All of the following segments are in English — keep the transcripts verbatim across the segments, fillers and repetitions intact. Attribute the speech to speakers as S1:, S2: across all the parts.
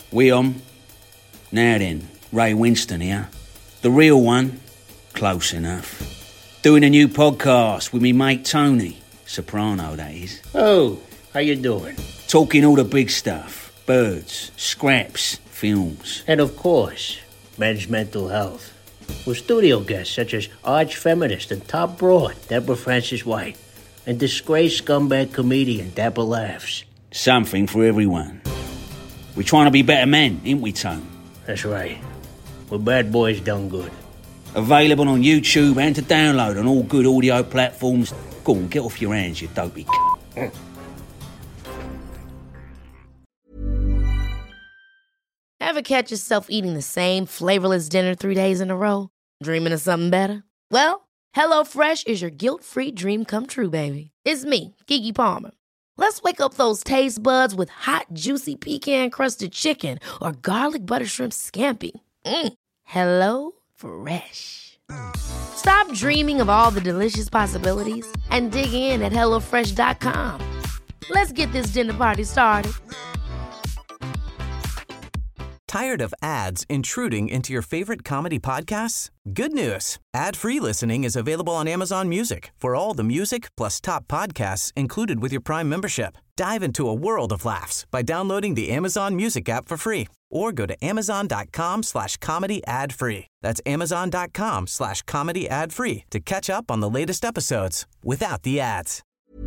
S1: We on? Now then, Ray Winston here. The real one, close enough. Doing a new podcast with me mate Tony, soprano that is.
S2: Oh, how you doing?
S1: Talking all the big stuff. Birds, scraps, films.
S2: And of course, men's mental health. With studio guests such as arch-feminist and top broad Deborah Francis-White and disgraced scumbag comedian Dapper Laughs.
S1: Something for everyone. We're trying to be better men, ain't we, Tone?
S2: That's right. We're bad boys done good.
S1: Available on YouTube and to download on all good audio platforms. Go on, get off your hands, you dopey c***.
S3: Ever catch yourself eating the same flavorless dinner three days in a row? Dreaming of something better? Well, HelloFresh is your guilt-free dream come true, baby. It's me, Keke Palmer. Let's wake up those taste buds with hot, juicy pecan-crusted chicken or garlic butter shrimp scampi. Mm. Hello Fresh. Stop dreaming of all the delicious possibilities and dig in at hello fresh dot com. Let's get this dinner party started.
S4: Tired of ads intruding into your favorite comedy podcasts? Good news. Ad-free listening is available on Amazon Music for all the music plus top podcasts included with your Prime membership. Dive into a world of laughs by downloading the Amazon Music app for free or go to amazon.com slash comedy ad free. That's amazon.com slash comedy ad free to catch up on the latest episodes without the ads.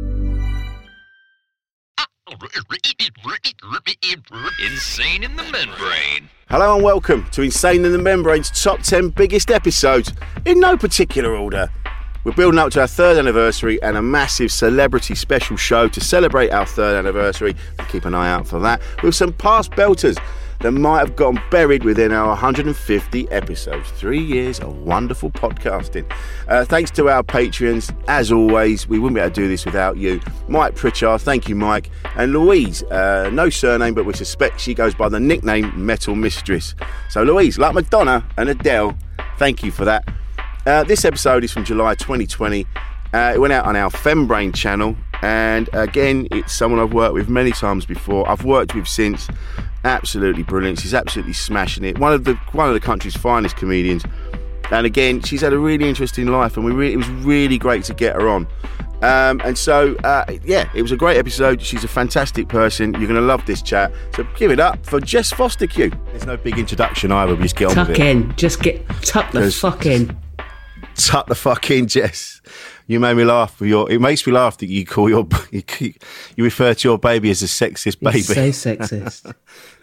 S5: Insane in the Membrane.
S6: Hello and welcome to Insane in the Membrane's top ten biggest episodes in no particular order. We're building up to our third anniversary and a massive celebrity special show to celebrate our third anniversary. Keep an eye out for that, with some past belters that might have gotten buried within our one hundred fifty episodes. Three years of wonderful podcasting. Uh, thanks to our Patreons. As always, we wouldn't be able to do this without you. Mike Pritchard, thank you, Mike. And Louise, uh, no surname, but we suspect she goes by the nickname Metal Mistress. So Louise, like Madonna and Adele, thank you for that. Uh, this episode is from July twenty twenty. Uh, it went out on our Fembrain channel. And again, it's someone I've worked with many times before. I've worked with since. Absolutely brilliant. She's absolutely smashing it. One of the one of the country's finest comedians. And again, she's had a really interesting life, and we really, it was really great to get her on. Um, and so, uh, yeah, it was a great episode. She's a fantastic person. You're going to love this chat. So give it up for Jess Fostekew. There's no big introduction either. We just get on
S7: tuck
S6: with it.
S7: in. Just get tuck the fuck in.
S6: Tuck the fuck in, Jess. You made me laugh. With your, it makes me laugh that you call your you, you refer to your baby as a sexist baby.
S7: It's so sexist.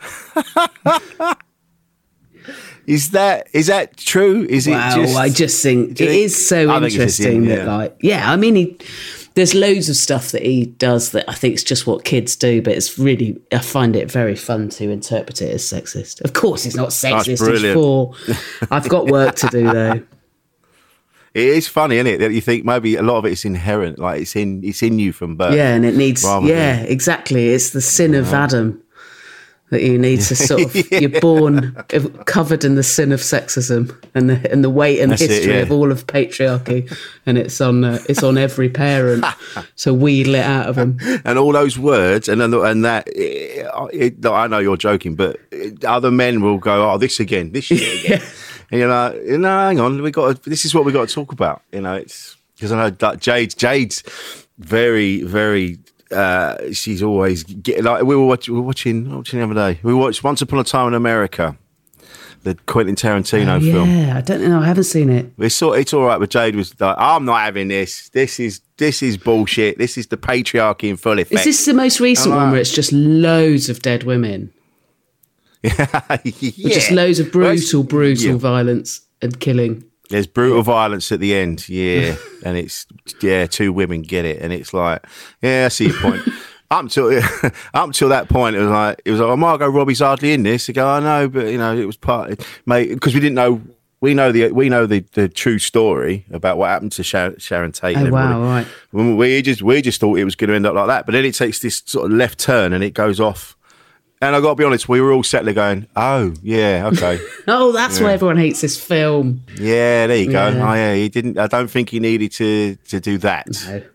S6: Is that is that true? Is
S7: wow,
S6: it just?
S7: I just think it
S6: think,
S7: is so interesting
S6: yeah.
S7: that, like, yeah, I mean, he, there's loads of stuff that he does that I think it's just what kids do, but it's really, I find it very fun to interpret it as sexist. Of course, it's not sexist. It's for. I've got work to do though.
S6: It is funny, isn't it? That you think maybe a lot of it is inherent, like it's in it's in you from birth.
S7: Yeah, and it needs. Yeah,
S6: than,
S7: exactly. It's the sin of yeah. Adam that you need to sort of. yeah. You're born covered in the sin of sexism and the and the weight and That's history it, yeah. of all of patriarchy, and it's on uh, it's on every parent to wheedle it out of them. And
S6: all those words, and and that. It, it, I know you're joking, but other men will go, "Oh, this again, this shit again." yeah. And you're like, no, hang on, we got. This is what we got to talk about. You know, it's because I know Jade. Jade's very, very. Uh, she's always get, like we were, watch, we were watching. Watching the other day, we watched Once Upon a Time in America, the Quentin Tarantino
S7: oh, yeah,
S6: film.
S7: Yeah, I don't know. I haven't seen it.
S6: We saw. It's all right, but Jade was like, "I'm not having this. This is this is bullshit. This is the patriarchy in full effect."
S7: Is this the most recent
S6: like,
S7: one where it's just loads of dead women?
S6: yeah.
S7: Just loads of brutal, brutal
S6: yeah.
S7: violence and killing.
S6: There's brutal violence at the end, yeah, and it's yeah, two women get it, and it's like, yeah, I see your point. up till up till that point, it was like it was like, oh, Margot Robbie's hardly in this. I go, I know, but you know, it was part, mate, because we didn't know. We know the we know the, the true story about what happened to Sharon, Sharon Tate.
S7: Oh
S6: and
S7: wow, right.
S6: We just we just thought it was going to end up like that, but then it takes this sort of left turn and it goes off. And I got to be honest, we were all sat there going, "Oh yeah, okay."
S7: oh, that's
S6: yeah.
S7: why everyone hates this film.
S6: Yeah, there you go.
S7: Yeah.
S6: Oh yeah, he didn't. I don't think he needed to to do that.
S7: No.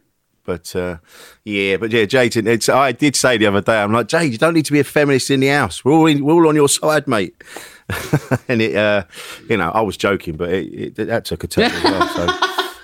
S6: But uh, yeah, but yeah, Jade. It's, I did say the other day, I'm like, Jade, you don't need to be a feminist in the house. We're all in, we're all on your side, mate. And it, uh, you know, I was joking, but it, it, that took a turn as well. So.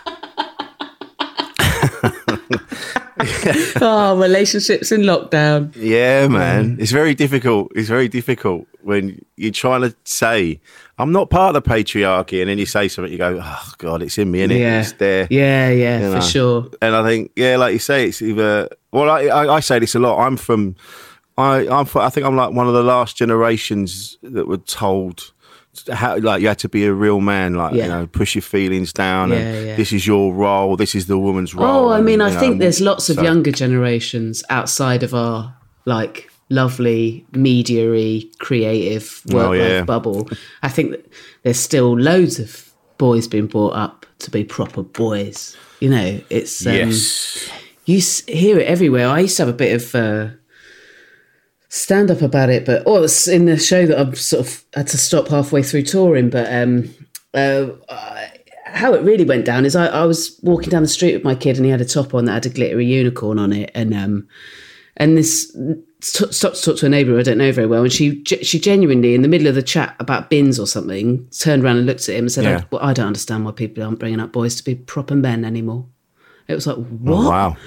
S7: Oh, relationships in lockdown.
S6: Yeah, man. It's very difficult. It's very difficult when you're trying to say, I'm not part of the patriarchy, and then you say something, you go, oh, God, it's in me, innit?
S7: Yeah.
S6: It's there.
S7: Yeah, yeah,
S6: you know?
S7: for sure.
S6: And I think, yeah, like you say, it's either, well, I, I, I say this a lot. I'm from, I, I'm, I think I'm like one of the last generations that were told how, like, you had to be a real man, like, yeah. you know, push your feelings down, yeah, and yeah. this is your role, this is the woman's role.
S7: Oh, I mean, and, I
S6: know,
S7: think there's lots of
S6: so.
S7: younger generations outside of our, like, lovely, media-y, creative work-life
S6: oh, yeah.
S7: bubble. I think that there's still loads of boys being brought up to be proper boys. You know, it's... Um,
S6: yes.
S7: You hear it everywhere. I used to have a bit of... Uh, stand up about it, but oh, it's in the show that I've sort of had to stop halfway through touring. But um, uh, how it really went down is I, I was walking down the street with my kid, and he had a top on that had a glittery unicorn on it, and um, and this t- stopped to talk to a neighbour who I don't know very well, and she she genuinely in the middle of the chat about bins or something turned around and looked at him and said, yeah. I, well, I don't understand why people aren't bringing up boys to be proper men anymore. It was like, what?
S6: Oh, wow.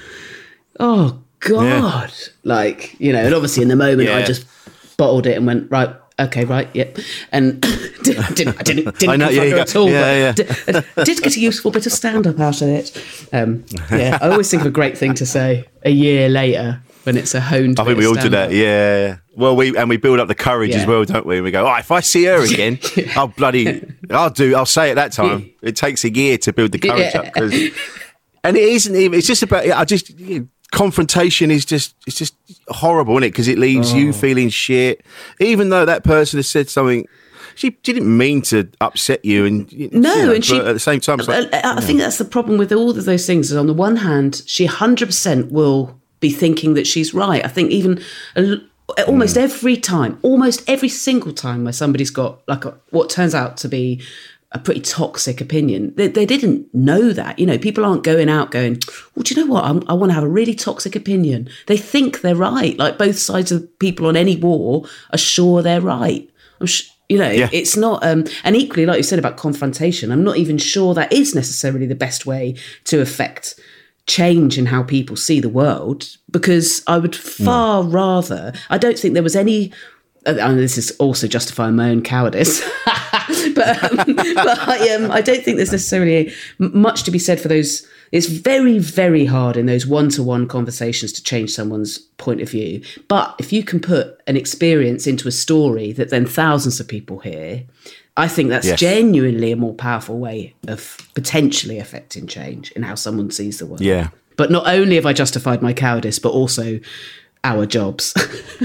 S7: Oh, God, yeah. Like, you know, and obviously in the moment yeah. I just bottled it and went, right, okay, right, yep. And didn't, didn't, I didn't, didn't I know, confront yeah, her at all, yeah, but yeah. Did, did get a useful bit of stand-up out of it. Um, yeah, I always think of a great thing to say a year later when it's a honed
S6: I think we all do that, yeah. Well, we and we build up the courage yeah. as well, don't we? And we go, oh, if I see her again, I'll bloody, I'll do, I'll say it that time. It takes a year to build the courage yeah. up. Cause, and it isn't even, it's just about, I just... You know, confrontation is just it's just horrible, isn't it? Because it leaves oh. you feeling shit, even though that person has said something. She didn't mean to upset you, and
S7: no,
S6: you know,
S7: and she
S6: at the same time, it's like,
S7: I, I
S6: yeah.
S7: think that's the problem with all of those things. Is on the one hand, she one hundred percent will be thinking that she's right. I think even almost mm. every time, almost every single time, where somebody's got like a, what turns out to be a pretty toxic opinion. They, they didn't know that. You know, people aren't going out going, well, do you know what? I'm, I want to have a really toxic opinion. They think they're right. Like both sides of people on any war are sure they're right. I'm sh- you know, yeah. it's not... Um, and equally, like you said about confrontation, I'm not even sure that is necessarily the best way to affect change in how people see the world, because I would far mm. rather... I don't think there was any... And this is also justifying my own cowardice, but um, but I, um, I don't think there's necessarily much to be said for those. It's very, very hard in those one-to-one conversations to change someone's point of view. But if you can put an experience into a story that then thousands of people hear, I think that's yes. genuinely a more powerful way of potentially affecting change in how someone sees the world.
S6: Yeah.
S7: But not only have I justified my cowardice, but also our jobs.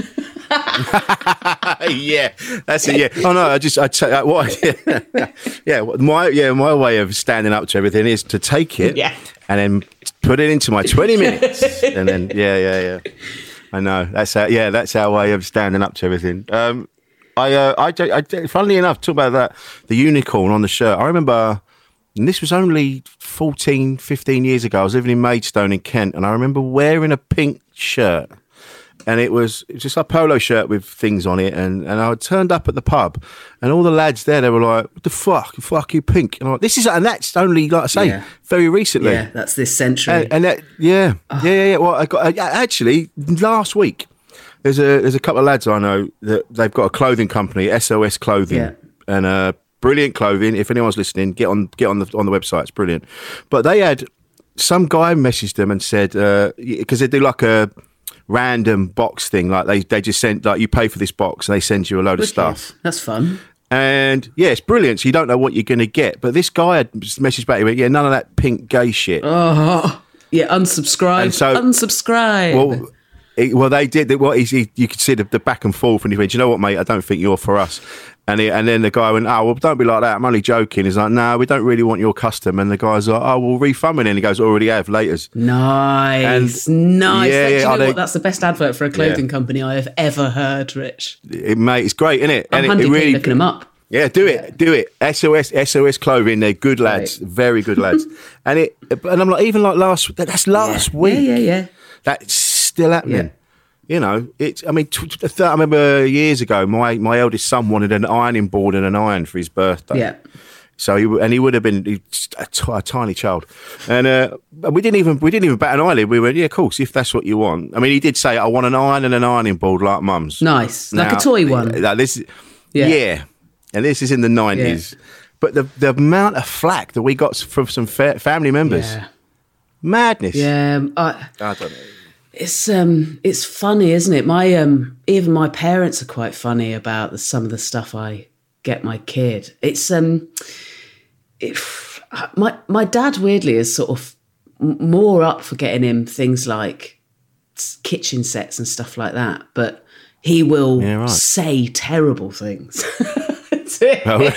S6: yeah, that's it. Yeah. Oh no, I just I t- uh, what? Yeah, yeah. My yeah, my way of standing up to everything is to take it
S7: yeah.
S6: and then put it into my twenty minutes, and then yeah, yeah, yeah. I know that's our, yeah, that's our way of standing up to everything. Um, I, uh, I, I, funnily enough, talk about that the unicorn on the shirt. I remember. And this was only fourteen, fifteen years ago. I was living in Maidstone in Kent, and I remember wearing a pink shirt. And it was, it was just a polo shirt with things on it. And, and I turned up at the pub, and all the lads there, they were like, what the fuck? Fuck you, pink. And I'm like, this is, and that's only, like I say, yeah. very recently.
S7: Yeah, that's this century.
S6: And, and that, yeah, oh. yeah, yeah, yeah. Well, I got, I, actually, last week, there's a there's a couple of lads I know that they've got a clothing company, S O S Clothing. Yeah. And uh, brilliant clothing. If anyone's listening, get on get on the on the website. It's brilliant. But they had, some guy messaged them and said, because uh, they do like a random box thing, like they, they just send, like you pay for this box and they send you a load
S7: Wicked.
S6: of stuff.
S7: That's fun.
S6: And yeah, it's brilliant. So you don't know what you're going to get. But this guy had messaged back, he went, yeah, none of that pink gay shit.
S7: Oh, yeah, unsubscribe. So, unsubscribe.
S6: Well, it, well, they did. What well, he, you could see the, the back and forth, and he went, you know what, mate, I don't think you're for us. And he, and then the guy went, oh, well, don't be like that. I'm only joking. He's like, no, we don't really want your custom. And the guy's like, oh, well, refund me. And he goes, already have, laters.
S7: Nice.
S6: And
S7: nice.
S6: Yeah,
S7: Do you know
S6: they,
S7: what? That's the best advert for a clothing yeah. company I have ever heard, Rich.
S6: It, mate, it's great, isn't it?
S7: I'm
S6: and it, it really,
S7: looking them up.
S6: Yeah, do it, yeah. do it. S O S, S O S Clothing, they're good lads, right. very good lads. and it, and I'm like, even like last, that's last
S7: yeah.
S6: week.
S7: Yeah, yeah, yeah.
S6: That's still happening.
S7: Yeah.
S6: You know, it's. I mean, t- t- I remember years ago, my my eldest son wanted an ironing board and an iron for his birthday.
S7: Yeah.
S6: So he and he would have been a, t- a tiny child, and uh, we didn't even we didn't even bat an eyelid. We went, yeah, of course, if that's what you want. I mean, he did say, I want an iron and an ironing board like Mum's.
S7: Nice,
S6: now,
S7: like a toy one.
S6: Like this, yeah. yeah. And this is in the nineties. Yeah. But the the amount of flack that we got from some fa- family members,
S7: yeah.
S6: madness.
S7: Yeah, I,
S6: I don't know.
S7: It's um, it's funny, isn't it? My um, even my parents are quite funny about the, some of the stuff I get my kid. It's um, it, my my dad weirdly is sort of more up for getting him things like kitchen sets and stuff like that, but he will
S6: yeah, right.
S7: say terrible things.
S6: Oh.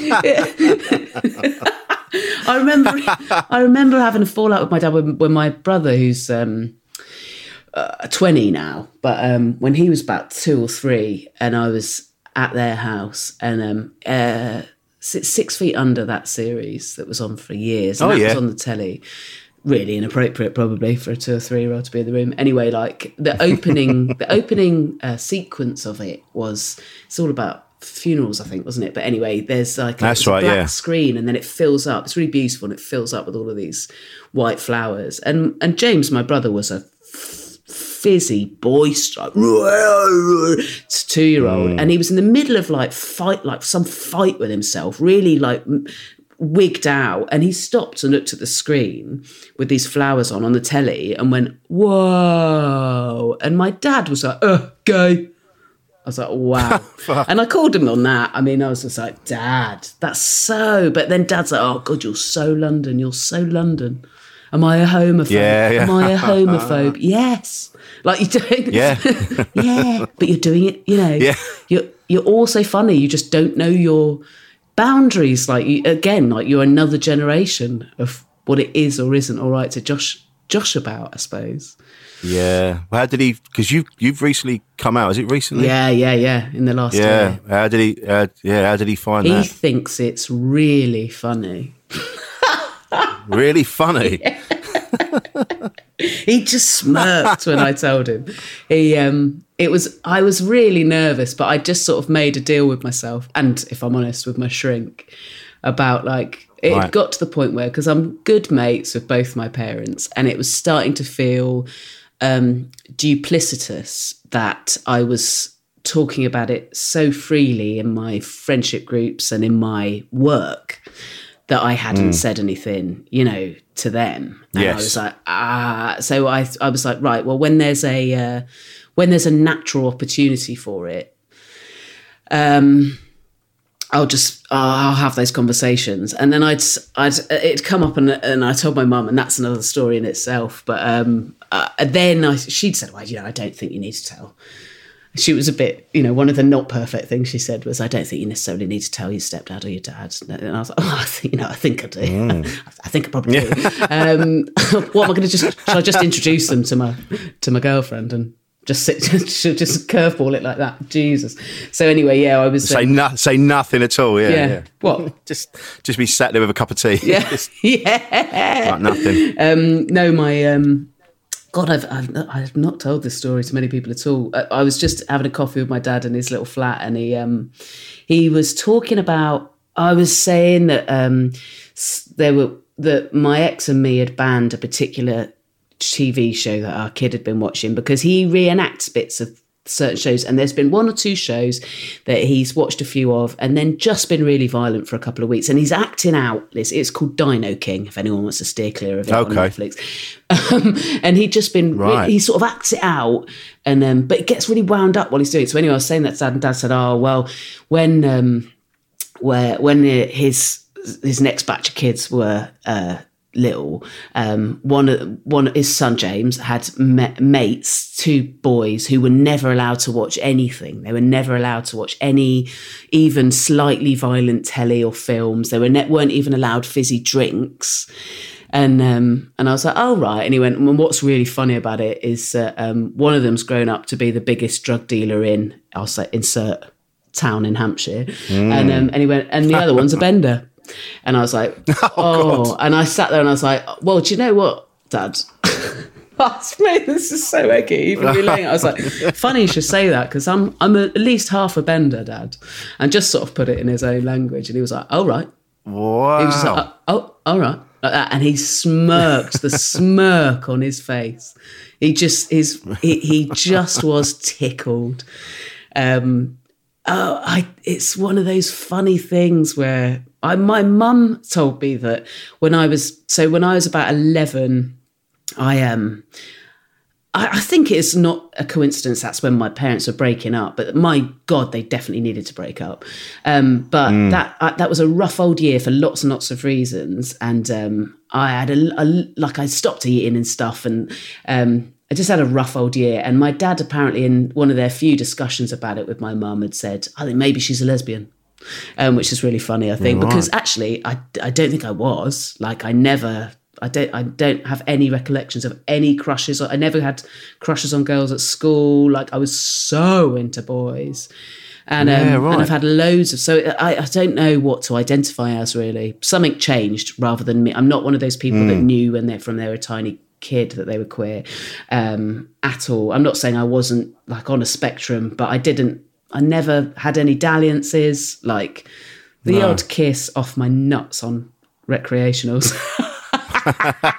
S7: I remember I remember having a fallout with my dad when, when my brother, who's um, uh, twenty now, but um, when he was about two or three, and I was at their house, and um, uh, six, six Feet Under, that series that was on for years, and
S6: oh,
S7: that
S6: yeah.
S7: was on the telly. Really inappropriate, probably, for a two or three year old to be in the room. Anyway, like the opening, the opening uh, sequence of it was, it's all about funerals, I think, wasn't it? But anyway, there's like a,
S6: That's
S7: a
S6: right,
S7: black
S6: yeah.
S7: screen, and then it fills up. It's really beautiful, and it fills up with all of these white flowers. And and James, my brother, was a f- fizzy, boisterous two year old, mm. and he was in the middle of like fight, like some fight with himself, really like. wigged out, and he stopped and looked at the screen with these flowers on on the telly and went, whoa. And my dad was like, uh, gay. I was like, wow. And I called him on that. I mean, I was just like, Dad, that's so. But then Dad's like, oh, God, you're so London. You're so London. Am I a homophobe?
S6: Yeah, yeah.
S7: Am I a homophobe? Yes. Like you don't.
S6: Yeah.
S7: yeah. But you're doing it, you know.
S6: Yeah.
S7: You're, you're also funny. You just don't know your boundaries. Like, you, again, like you're another generation of what it is or isn't all right to josh, josh about, I suppose.
S6: Yeah. Well, how did he, because you, you've recently come out, is it recently?
S7: Yeah, yeah, yeah, in the last
S6: yeah.
S7: year.
S6: How did he, uh, yeah, how did he find
S7: he
S6: that?
S7: He thinks it's really funny.
S6: Really funny?
S7: Yeah. He just smirked when I told him. He, um, it was, I was really nervous, but I just sort of made a deal with myself, and if I'm honest, with my shrink, about like, it right. got to the point where, because I'm good mates with both my parents, and it was starting to feel um, duplicitous that I was talking about it so freely in my friendship groups and in my work that I hadn't mm. said anything, you know, to them. And
S6: yes.
S7: I was like, ah. So I, I was like, right, well, when there's a, uh, when there's a natural opportunity for it, um, I'll just, I'll have those conversations. And then I'd, I'd, it'd come up, and, and I told my mum, and that's another story in itself. But um, uh, then I, she'd said, well, you know, I don't think you need to tell. She was a bit, you know, one of the not perfect things she said was, I don't think you necessarily need to tell your stepdad or your dad. And I was like, oh, I think, you know, I think I do. Mm. I think I probably do. um, what am I going to just, should I just introduce them to my, to my girlfriend and just sit, just, just curveball it like that? Jesus. So anyway, yeah, I was.
S6: Say, um, no, say nothing at all. Yeah,
S7: yeah.
S6: yeah.
S7: What?
S6: just, just be sat there with a cup of tea.
S7: Yeah.
S6: just,
S7: yeah.
S6: Like nothing.
S7: Um, no, my, um, God, I've, I've I've not told this story to many people at all. I, I was just having a coffee with my dad in his little flat, and he um he was talking about. I was saying that um there were that my ex and me had banned a particular T V show that our kid had been watching because he reenacts bits of certain shows, and there's been one or two shows that he's watched a few of and then just been really violent for a couple of weeks, and he's acting out. It's, it's called Dino King, if anyone wants to steer clear of it. Okay. On Netflix. Um, and he'd just been
S6: right.
S7: he sort of acts it out, and um, but it gets really wound up while he's doing it. So anyway, I was saying that to Dad, and Dad said, oh well, when um where when his his next batch of kids were uh little, um, one one his son James had ma- mates, two boys who were never allowed to watch anything. They were never allowed to watch any, even slightly violent telly or films. They were ne- weren't even allowed fizzy drinks. And um, and I was like, oh right. And he went, well, what's really funny about it is uh, um, one of them's grown up to be the biggest drug dealer in, I'll say, insert town in Hampshire. Mm. And um, and he went, and the other one's a bender. And I was like, oh, oh. And I sat there and I was like, well, do you know what, Dad? Mate, this is so eggy. Even relaying it, I was like, funny you should say that, because I'm I'm a, at least half a bender, Dad. And just sort of put it in his own language. And he was like, oh, right.
S6: Wow.
S7: He was just like, oh, all right. Like that. And he smirked, the smirk on his face. He just his he, he just was tickled. Um, oh, I it's one of those funny things where I my mum told me that when I was so when I was about eleven, I um I, I think it's not a coincidence that's when my parents were breaking up, but my God, they definitely needed to break up. Um, but mm. that uh, that was a rough old year for lots and lots of reasons, and um, I had a, a like I stopped eating and stuff, and um, I just had a rough old year. And my dad apparently, in one of their few discussions about it with my mum, had said, "I think maybe she's a lesbian." Um, which is really funny, I think, right. because actually, I I don't think I was. Like, I never. I don't I don't have any recollections of any crushes. I never had crushes on girls at school. Like, I was so into boys. And, yeah, um, right. and I've had loads of... So I, I don't know what to identify as, really. Something changed rather than me. I'm not one of those people mm. that knew when they're from they were a tiny kid that they were queer um, at all. I'm not saying I wasn't, like, on a spectrum, but I didn't... I never had any dalliances. Like, the no. odd kiss off my nuts on recreationals.
S6: But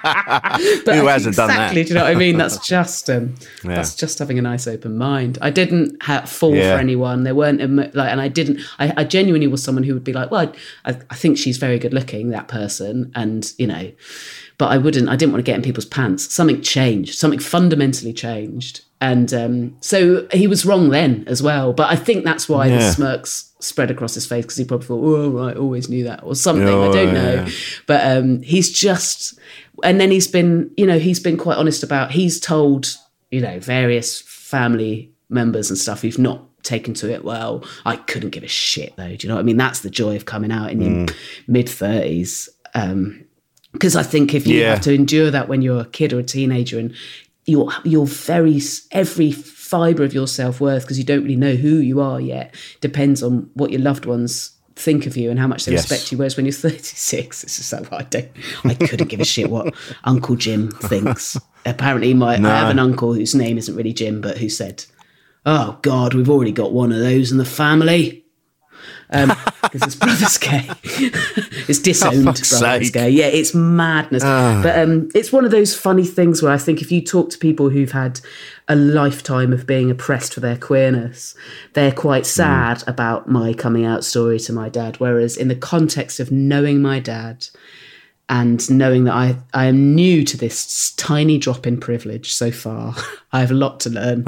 S6: Who hasn't
S7: exactly,
S6: done that?
S7: Do you know what I mean? That's just um, yeah. that's just having a nice open mind. I didn't ha- fall yeah. for anyone. There weren't emo- like, and I didn't. I, I genuinely was someone who would be like, well, I, I think she's very good looking, that person, and you know, but I wouldn't. I didn't want to get in people's pants. Something changed. Something fundamentally changed, and um, so he was wrong then as well. But I think that's why yeah. the smirks spread across his face, because he probably thought, oh, right, always knew that, or something. Oh, I don't know. Yeah. But um, he's just, and then he's been, you know, he's been quite honest about, he's told, you know, various family members and stuff who've not taken to it well. I couldn't give a shit, though. Do you know what I mean? That's the joy of coming out in mm. your mid-thirties. Um, because I think if you yeah. have to endure that when you're a kid or a teenager, and you're, you're very, every fibre of your self-worth, because you don't really know who you are yet, depends on what your loved ones think of you and how much they yes. respect you. Whereas when you're thirty-six, it's just like, well, I don't, I couldn't give a shit what Uncle Jim thinks. Apparently, my no. I have an uncle whose name isn't really Jim, but who said, "Oh God, we've already got one of those in the family." Um, because his brother's gay. It's disowned oh, brother's gay. Yeah, it's madness. Oh. But um, it's one of those funny things where I think if you talk to people who've had a lifetime of being oppressed for their queerness, they're quite sad mm. about my coming out story to my dad. Whereas in the context of knowing my dad and knowing that I, I am new to this tiny drop in privilege so far, I have a lot to learn,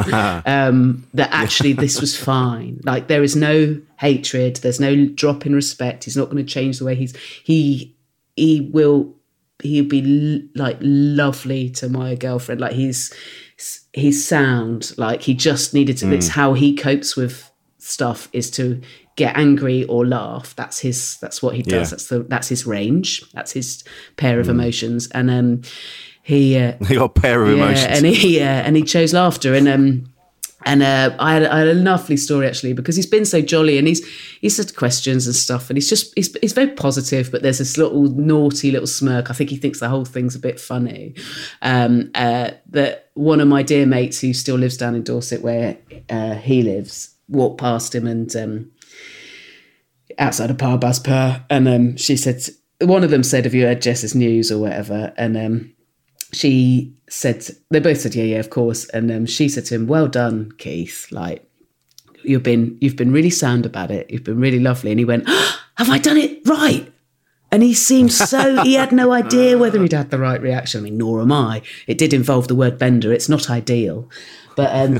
S7: um, that actually this was fine. Like, there is no hatred, there's no drop in respect. He's not going to change the way he's, he, he will, he'll be l- like lovely to my girlfriend. Like, he's, he's sound. Like, he just needed to, mm. it's how he copes with stuff, is to get angry or laugh. That's his, that's what he does. Yeah. That's the, that's his range. That's his pair of mm. emotions. And, um, he, uh,
S6: he got a pair of
S7: yeah,
S6: emotions.
S7: And he, uh, and he chose laughter. And, um, and, uh, I had, I had a lovely story actually, because he's been so jolly, and he's, he's had questions and stuff, and he's just, he's, he's very positive, but there's this little naughty little smirk. I think he thinks the whole thing's a bit funny. Um, uh, that one of my dear mates who still lives down in Dorset where, uh, he lives, walked past him and, um, outside of Parbas Per, and um, she said, one of them said, "Have you heard Jess's news?" or whatever, and um, she said, they both said, "Yeah, yeah, of course," and um, she said to him, "Well done, Keith, like, you've been, you've been really sound about it, you've been really lovely," and he went, oh, "Have I done it right?" And he seemed so, he had no idea whether he'd had the right reaction. I mean, nor am I. It did involve the word bender. It's not ideal. But um,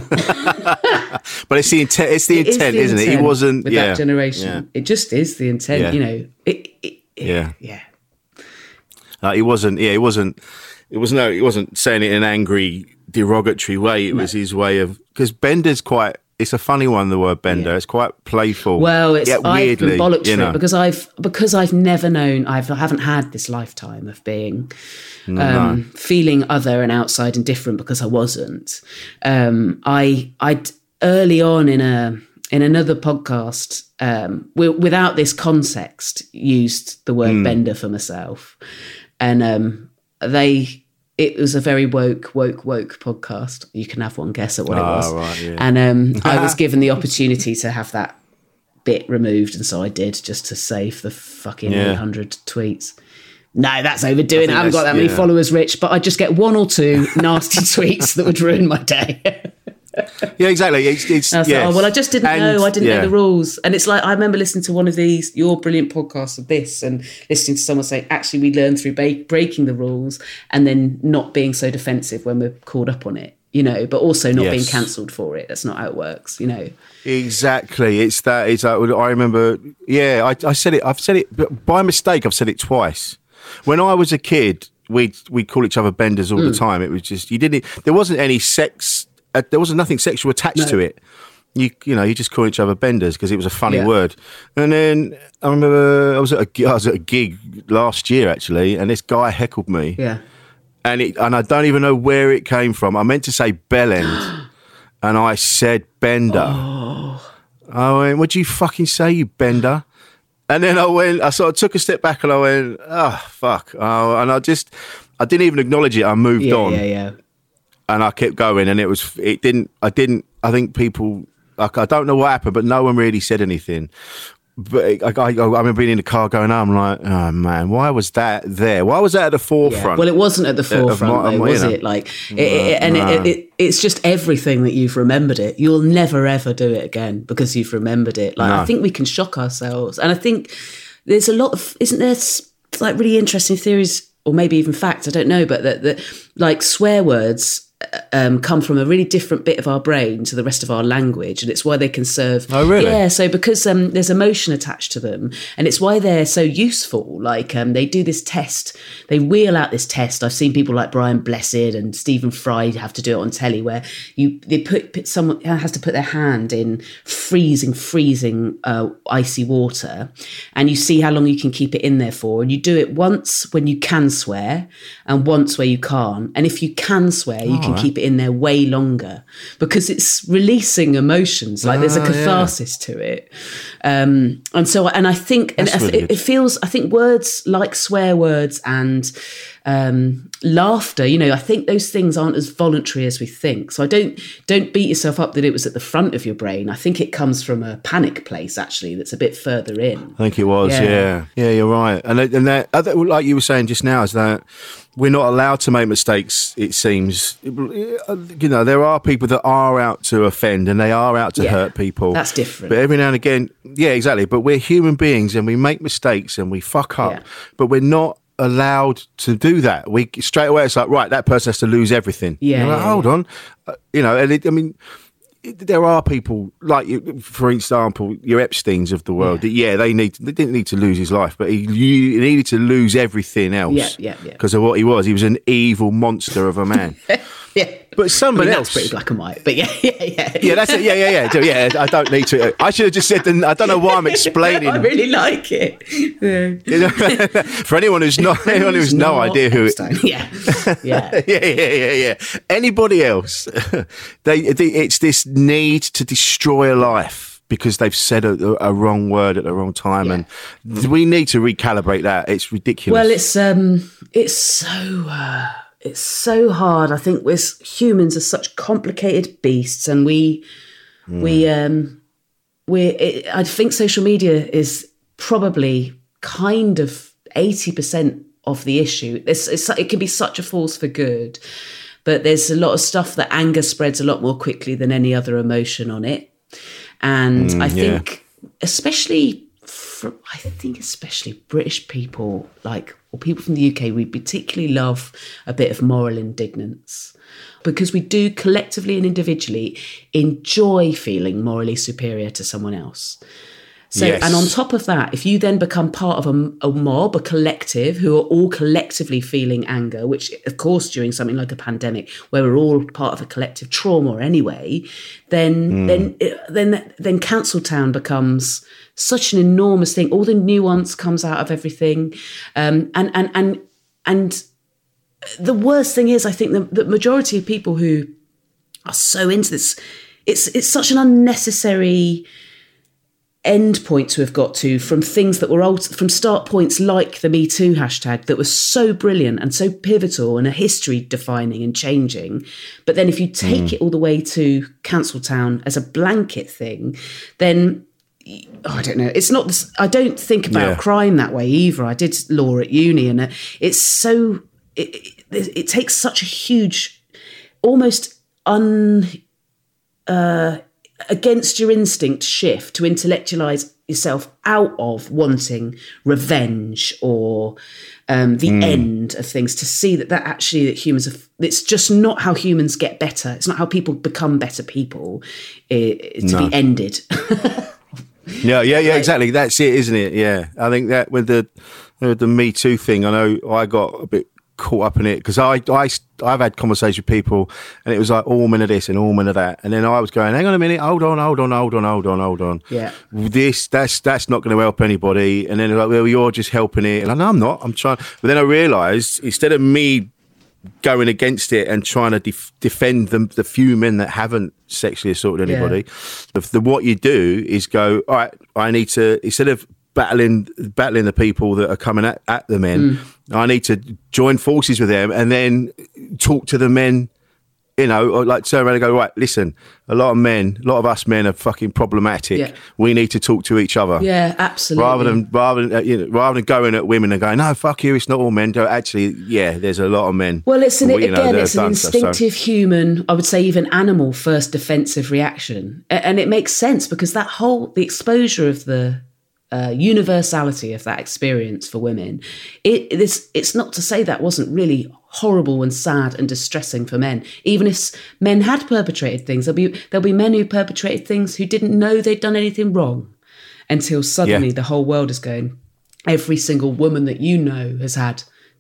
S6: but it's the intent, it's the it intent, is the isn't intent it? He wasn't,
S7: with
S6: yeah.
S7: that generation.
S6: Yeah.
S7: It just is the intent,
S6: yeah.
S7: you know. It, it, it,
S6: yeah.
S7: Yeah.
S6: Uh, he wasn't, yeah, he wasn't, it was no, he wasn't saying it in an angry, derogatory way. It no. was his way of, because bender's quite, it's a funny one, the word bender. Yeah. It's quite playful.
S7: Well, it's,
S6: yeah,
S7: I've been bollocked
S6: you
S7: for
S6: know.
S7: it because I've, because I've never known, I've, I haven't had this lifetime of being,
S6: no,
S7: um,
S6: no.
S7: feeling other and outside and different, because I wasn't. Um, I, I'd early on in a, in another podcast, um, w- without this context, used the word mm. bender for myself. And um, they, it was a very woke, woke, woke podcast. You can have one guess at what oh, it was. Right, yeah. And um, I was given the opportunity to have that bit removed. And so I did, just to save the fucking yeah. eight hundred tweets. No, that's overdoing it. I haven't got that many yeah. followers, Rich, but I just get one or two nasty tweets that would ruin my day.
S6: Yeah, exactly. It's, it's,
S7: I was
S6: yes.
S7: like, oh, well, I just didn't and, know. I didn't yeah. know the rules. And it's like, I remember listening to one of these, your brilliant podcast of this, and listening to someone say, actually, we learn through ba- breaking the rules and then not being so defensive when we're called up on it, you know, but also not yes. being cancelled for it. That's not how it works, you know.
S6: Exactly. It's that. It's like, I remember, yeah, I, I said it, I've said it, by mistake, I've said it twice. When I was a kid, we'd, we'd call each other benders all mm. the time. It was just, you didn't, there wasn't any sex, uh, there wasn't nothing sexual attached no. to it. You you know, you just call each other benders because it was a funny yeah. word. And then I remember I was, at a, I was at a gig last year, actually, and this guy heckled me.
S7: Yeah.
S6: And it, and I don't even know where it came from. I meant to say bellend, and I said bender. Oh. I went, what'd you fucking say, you bender? And then I went, I sort of took a step back and I went, oh, fuck. Oh, and I just, I didn't even acknowledge it. I moved
S7: yeah,
S6: on.
S7: Yeah, yeah,
S6: And I kept going, and it was, it didn't, I didn't, I think people, like, I don't know what happened, but no one really said anything. But I, I, I remember being in the car going home, like, oh man, why was that there? Why was that at the forefront?
S7: Yeah. Well, it wasn't at the forefront, my, though, was you know, it? Like, it, it, and no. it, it, it's just everything that you've remembered it. You'll never ever do it again because you've remembered it. Like, no. I think we can shock ourselves, and I think there's a lot of, isn't there, like really interesting theories, or maybe even facts? I don't know, but that that like swear words. Um, come from a really different bit of our brain to the rest of our language, and it's why they can serve.
S6: Oh, really?
S7: Yeah, so because um, there's emotion attached to them, and it's why they're so useful. Like um, they do this test, they wheel out this test. I've seen people like Brian Blessed and Stephen Fry have to do it on telly, where you they put, put someone has to put their hand in freezing, freezing uh, icy water, and you see how long you can keep it in there for, and you do it once when you can swear, and once where you can't. And if you can swear, you can keep it in there way longer because it's releasing emotions. Like there's a catharsis yeah. to it. Um, and so, and I think, and really it, it feels, I think words like swear words and um, laughter, you know, I think those things aren't as voluntary as we think. So I don't, don't beat yourself up that it was at the front of your brain. I think it comes from a panic place actually that's a bit further in.
S6: I think it was, yeah. Yeah, yeah you're right. And, and that, like you were saying just now, is that we're not allowed to make mistakes, it seems. You know, there are people that are out to offend and they are out to yeah, hurt people.
S7: That's different.
S6: But every now and again, yeah, exactly. But we're human beings and we make mistakes and we fuck up, yeah. but we're not allowed to do that. We straight away, it's like, right, that person has to lose everything.
S7: Yeah.
S6: Like,
S7: yeah
S6: hold
S7: yeah.
S6: on. Uh, you know, and it, I mean, there are people like, for example, your Epsteins of the world. Yeah, that, yeah they need they didn't need to lose his life, but he, he needed to lose everything else.
S7: Yeah, yeah, yeah.
S6: Because of what he was. He was an evil monster of a man.
S7: Yeah,
S6: but somebody
S7: I mean,
S6: else.
S7: That's pretty black and white. But yeah, yeah, yeah.
S6: Yeah, that's it. Yeah, yeah, yeah. Yeah, I don't need to. I should have just said. The, I don't know why I'm explaining.
S7: I really like it.
S6: Yeah. For anyone who's not, anyone who's no, no idea who. It,
S7: yeah, yeah,
S6: yeah, yeah, yeah, yeah. Anybody else? They, they, it's this need to destroy a life because they've said a, a wrong word at the wrong time, yeah. and we need to recalibrate that. It's ridiculous.
S7: Well, it's um, it's so. Uh, It's so hard. I think we're humans are such complicated beasts, and we, mm. we, um, we. I think social media is probably kind of eighty percent of the issue. It's, it's, it can be such a force for good, but there's a lot of stuff that anger spreads a lot more quickly than any other emotion on it, and mm, I think, yeah. especially. I think especially British people, like, or people from the U K, we particularly love a bit of moral indignance because we do collectively and individually enjoy feeling morally superior to someone else. So, yes. And on top of that, if you then become part of a, a mob, a collective who are all collectively feeling anger, which of course during something like a pandemic where we're all part of a collective trauma anyway, then mm. then then then Council Town becomes such an enormous thing. All the nuance comes out of everything, um, and and and and the worst thing is, I think the, the majority of people who are so into this it's it's such an unnecessary end point to have got to from things that were old, from start points like the Me Too hashtag that was so brilliant and so pivotal and a history defining and changing. But then if you take mm. it all the way to Cancel Town as a blanket thing, then oh, I don't know. It's not this, I don't think about yeah. crime that way either. I did law at uni, and it's so it, it, it takes such a huge, almost un uh against your instinct shift to intellectualize yourself out of wanting revenge or um, the mm. end of things, to see that that actually that humans are, it's just not how humans get better. It's not how people become better people it, to no. be ended.
S6: yeah, yeah, yeah, exactly. That's it, isn't it? Yeah. I think that with the, with the Me Too thing, I know I got a bit caught up in it because I, I, I've had conversations with people and it was like all men of this and all men of that. And then I was going, hang on a minute, hold on, hold on, hold on, hold on, hold on.
S7: Yeah.
S6: This, that's that's not going to help anybody. And then they're like, well, you're just helping it. And I know I'm not, I'm trying. But then I realised instead of me going against it and trying to def- defend the, the few men that haven't sexually assaulted anybody, yeah. the, the, what you do is go, all right, I need to, instead of battling battling the people that are coming at, at the men, mm. I need to join forces with them and then talk to the men, you know, or like turn around and go, right, listen, a lot of men, a lot of us men are fucking problematic. Yeah. We need to talk to each other.
S7: Yeah, absolutely.
S6: Rather than rather than uh, you know, rather than going at women and going, no, fuck you, it's not all men. Go, actually, yeah, there's a lot of men.
S7: Well, it's an, we, again, know, it's an instinctive
S6: stuff, so.
S7: human, I would say even animal first defensive reaction. And it makes sense because that whole, the exposure of the Uh, universality of that experience for women, it, this, it's not to say that wasn't really horrible and sad and distressing for men. Even if men had perpetrated things, there'll be there'll be men who perpetrated things who didn't know they'd done anything wrong until suddenly yeah. the whole world is going, every single woman that you know has had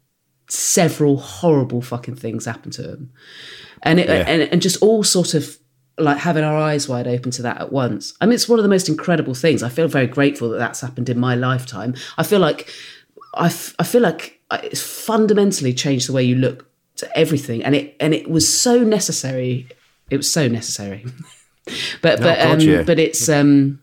S7: several horrible fucking things happen to them. And, it, yeah. and, and just all sort of like having our eyes wide open to that at once. I mean, it's one of the most incredible things. I feel very grateful that that's happened in my lifetime. I feel like I, f- I feel like it's fundamentally changed the way you look to everything, and it and it was so necessary. It was so necessary. but but
S6: oh, God,
S7: um,
S6: yeah.
S7: but it's um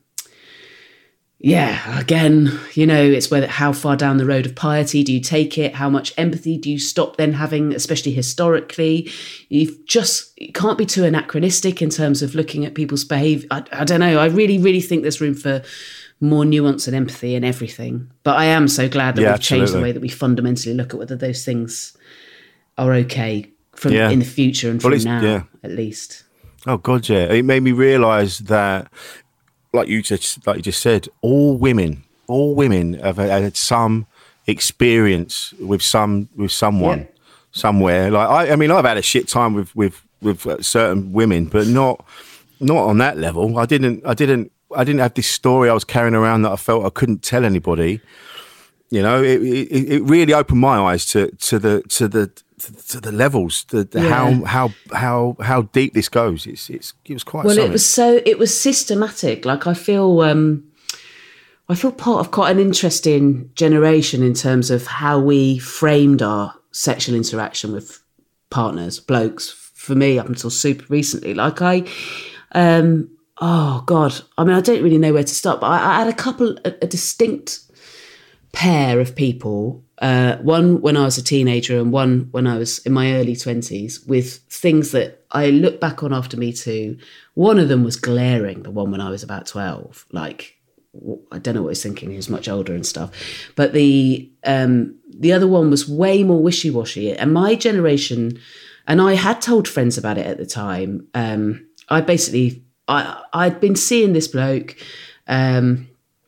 S7: yeah. Again, you know, it's whether how far down the road of piety do you take it? How much empathy do you stop then having, especially historically? You've just you can't be too anachronistic in terms of looking at people's behaviour. I, I don't know. I really, really think there's room for more nuance and empathy in everything. But I am so glad that
S6: yeah,
S7: we've
S6: absolutely.
S7: changed the way that we fundamentally look at whether those things are okay from
S6: yeah.
S7: in the future and
S6: well,
S7: from now,
S6: yeah.
S7: at least.
S6: Oh God, yeah. It made me realise that, like you just like you just said, all women, all women have had some experience with some with someone yeah. somewhere. Like I, I mean, I've had a shit time with with with certain women, but not not on that level. I didn't, I didn't, I didn't have this story I was carrying around that I felt I couldn't tell anybody. You know, it it, it really opened my eyes to to the to the to the levels, the, the yeah. how how how how deep this goes. It's it's it was quite.
S7: Well,
S6: something.
S7: it was so it was systematic. Like I feel, um, I feel part of quite an interesting generation in terms of how we framed our sexual interaction with partners, blokes. For me, up until super recently, like I, um, oh God, I mean, I don't really know where to start. But I, I had a couple, a, a distinct pair of people. Uh, one when I was a teenager and one when I was in my early twenties, with things that I look back on after Me Too. One of them was glaring, the one when I was about twelve. Like, I don't know what he's thinking, he was much older and stuff. But the um, the other one was way more wishy-washy. And my generation, and I had told friends about it at the time, um, I basically, I, I'd been seeing this bloke, um,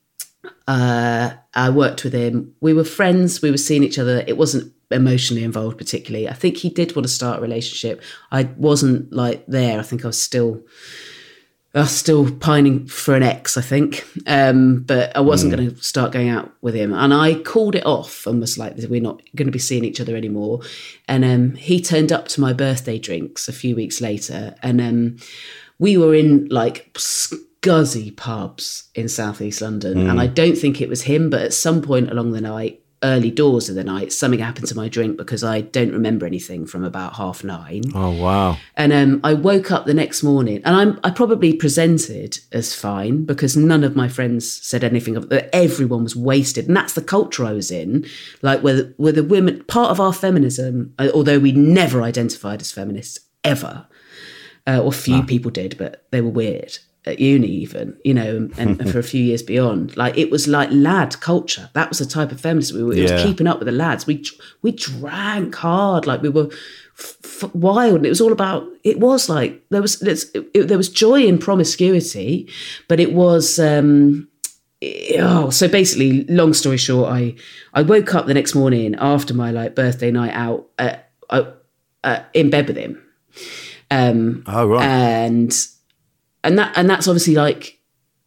S7: uh, I worked with him. We were friends. We were seeing each other. It wasn't emotionally involved particularly. I think he did want to start a relationship. I wasn't like there. I think I was still, I was still pining for an ex, I think. Um, but I wasn't mm. going to start going out with him. And I called it off and was like, we're not going to be seeing each other anymore. And um, he turned up to my birthday drinks a few weeks later. And um, we were in like scuzzy pubs in southeast London. Mm. And I don't think it was him, but at some point along the night, early doors of the night, something happened to my drink because I don't remember anything from about half nine.
S6: Oh, wow.
S7: And um, I woke up the next morning and I'm, I probably presented as fine because none of my friends said anything of that. Everyone was wasted. And that's the culture I was in. Like where the, where the women, part of our feminism, although we never identified as feminists ever, uh, or few no. people did, but they were weird. At uni even, you know, and, and for a few years beyond. Like, it was like lad culture. That was the type of feminism we were. It yeah. was keeping up with the lads. We we drank hard, like we were f- f- wild. And it was all about, it was like, there was it, it, there was joy in promiscuity, but it was, um, it, oh, so basically, long story short, I, I woke up the next morning after my like birthday night out uh, uh, uh, in bed with him. Um,
S6: oh, right.
S7: And... And that and that's obviously like,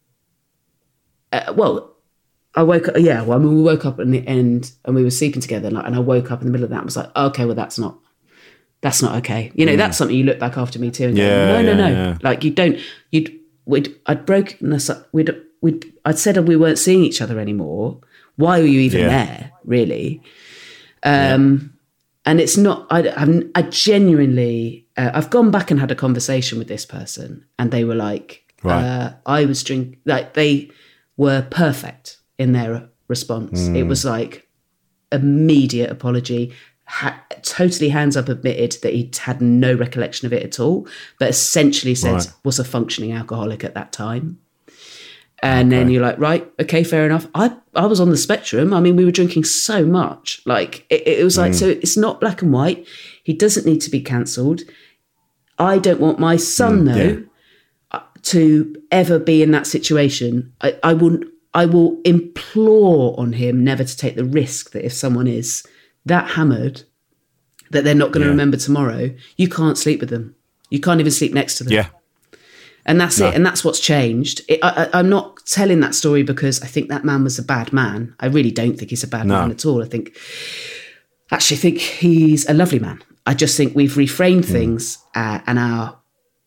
S7: uh, well, I woke up, yeah, well, I mean, we woke up in the end and we were sleeping together and, like, and I woke up in the middle of that and was like, oh, okay, well, that's not, that's not okay. You know, mm. that's something you look back after Me Too and go,
S6: yeah,
S7: no, no,
S6: yeah,
S7: no.
S6: Yeah.
S7: Like you don't, you'd, we'd, I'd broken us up, we'd, we'd, I'd said we weren't seeing each other anymore. Why were you even yeah. there, really? Um, yeah. And it's not, I, I'm, I genuinely, uh, I've gone back and had a conversation with this person and they were like, right. uh, I was drink, like they were perfect in their response. Mm. It was like immediate apology, ha- totally hands up admitted that he'd had no recollection of it at all, but essentially said right. was a functioning alcoholic at that time. And okay. then you're like, right, okay, fair enough. I, I was on the spectrum. I mean, we were drinking so much. Like, it, it was like, mm. so it's not black and white. He doesn't need to be cancelled. I don't want my son, mm, though, yeah. to ever be in that situation. I, I, will, I will implore on him never to take the risk that if someone is that hammered, that they're not going to yeah. remember tomorrow, you can't sleep with them. You can't even sleep next to them.
S6: Yeah.
S7: And that's
S6: no.
S7: it. And that's what's changed. It, I, I'm not telling that story because I think that man was a bad man. I really don't think he's a bad no. man at all. I think, actually, I think he's a lovely man. I just think we've reframed mm. things uh, and our,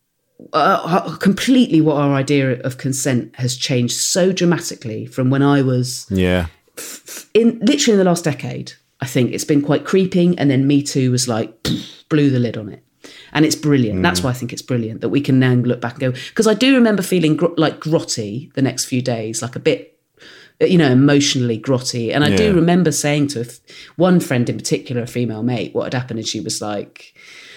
S7: uh, completely what our idea of consent has changed so dramatically from when I was
S6: yeah
S7: f- in literally in the last decade. I think it's been quite creeping. And then Me Too was like, blew the lid on it. And it's brilliant. Mm. That's why I think it's brilliant that we can now look back and go, because I do remember feeling gro- like grotty the next few days, like a bit, you know, emotionally grotty. And I yeah. do remember saying to one friend in particular, a female mate, what had happened. And she was like,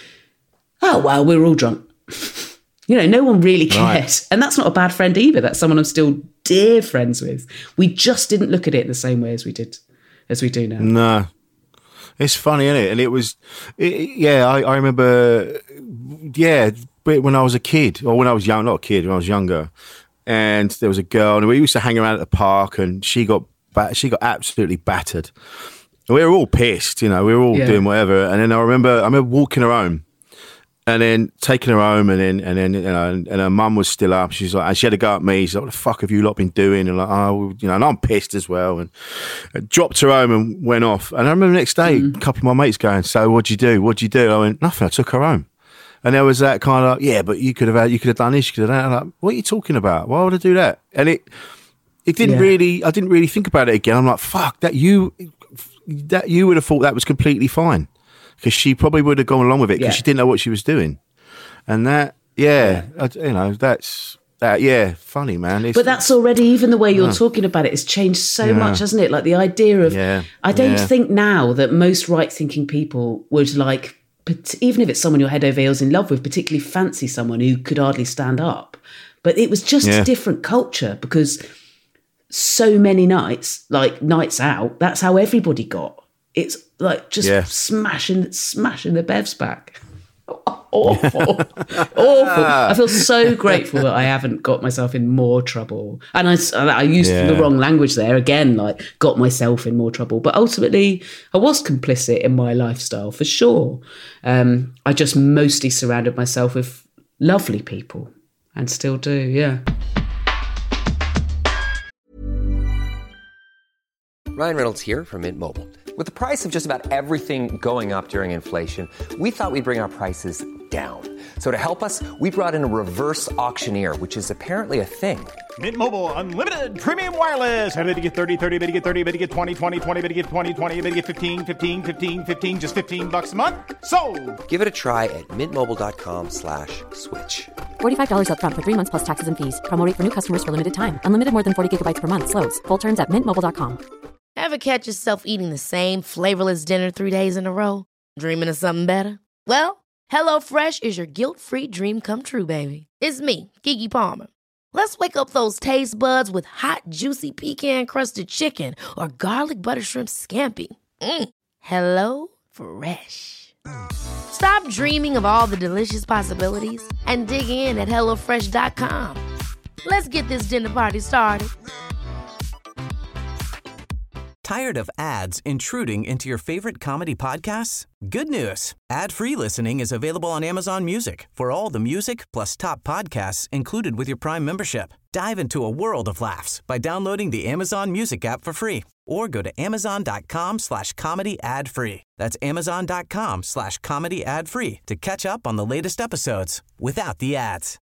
S7: oh, well, we were all drunk. You know, no one really cared. Right. And that's not a bad friend either. That's someone I'm still dear friends with. We just didn't look at it in the same way as we did, as we do now.
S6: No. It's funny, isn't it? And it was, it, yeah, I, I remember, yeah, when I was a kid, or when I was young, not a kid, when I was younger, and there was a girl, and we used to hang around at the park, and she got bat- she got absolutely battered. And we were all pissed, you know, we were all yeah. doing whatever. And then I remember, I remember walking her home, and then taking her home, and then and then you know, and, and her mum was still up. She's like, and she had to go at me. She's like, "What the fuck have you lot been doing?" And like, oh, you know, and I'm pissed as well. And I dropped her home and went off. And I remember the next day, mm. a couple of my mates going, "So what'd you do? What'd you do?" I went, "Nothing. I took her home." And there was that kind of, yeah, but you could have had, you could have done this, you could have done that. I'm like, what are you talking about? Why would I do that? And it, it didn't yeah. really, I didn't really think about it again. I'm like, fuck, that you, that you would have thought that was completely fine, because she probably would have gone along with it because yeah. she didn't know what she was doing. And that, yeah, yeah. I, you know, that's, that, yeah, funny, man. It's,
S7: but that's already, even the way you're uh, talking about it has changed so yeah. much, hasn't it? Like the idea of,
S6: yeah.
S7: I don't
S6: yeah.
S7: think now that most right-thinking people would like, but even if it's someone you're head over heels in love with, particularly fancy someone who could hardly stand up. But it was just yeah. a different culture, because so many nights, like nights out, that's how everybody got. It's like just yeah. smashing, smashing the bevs back. Awful, awful. I feel so grateful that I haven't got myself in more trouble. And I, I used yeah. the wrong language there again, like got myself in more trouble. But ultimately, I was complicit in my lifestyle for sure. Um, I just mostly surrounded myself with lovely people, and still do, yeah.
S8: Ryan Reynolds here from Mint Mobile. With the price of just about everything going up during inflation, we thought we'd bring our prices down. So to help us, we brought in a reverse auctioneer, which is apparently a thing.
S9: Mint Mobile Unlimited Premium Wireless. How to get thirty, thirty, how to get thirty, how to get twenty, twenty, twenty, how to get twenty, twenty, how to get fifteen, fifteen, fifteen, fifteen, just fifteen bucks a month? Sold!
S8: Give it a try at mintmobile.com slash switch.
S10: forty-five dollars up front for three months plus taxes and fees. Promo rate for new customers for limited time. Unlimited more than forty gigabytes per month. Slows full terms at mint mobile dot com.
S3: Ever catch yourself eating the same flavorless dinner three days in a row? Dreaming of something better? Well, HelloFresh is your guilt-free dream come true, baby. It's me, Keke Palmer. Let's wake up those taste buds with hot, juicy pecan-crusted chicken or garlic butter shrimp scampi. Mm. Hello Fresh. Stop dreaming of all the delicious possibilities and dig in at hello fresh dot com. Let's get this dinner party started.
S4: Tired of ads intruding into your favorite comedy podcasts? Good news. Ad-free listening is available on Amazon Music for all the music plus top podcasts included with your Prime membership. Dive into a world of laughs by downloading the Amazon Music app for free or go to amazon.com slash comedy ad free. That's amazon.com slash comedy ad free to catch up on the latest episodes without the ads.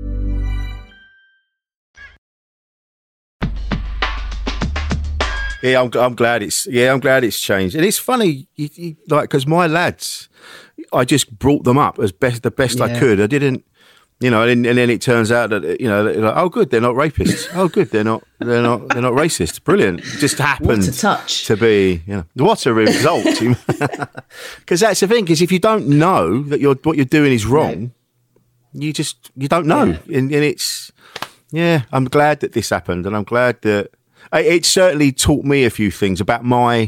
S6: Yeah, I'm, I'm glad it's yeah, I'm glad it's changed, and it's funny, you, you, like because my lads, I just brought them up as best the best yeah. I could. I didn't, you know, and, and then it turns out that you know, like, oh, good, they're not rapists. Oh, good, they're not, they're not, they're not racist. Brilliant. It just happened
S7: what a touch.
S6: to be, you know, what a result. Because that's the thing. Because if you don't know that you're what you're doing is wrong, yeah. you just you don't know, yeah. and, and it's yeah. I'm glad that this happened, and I'm glad that. It certainly taught me a few things about my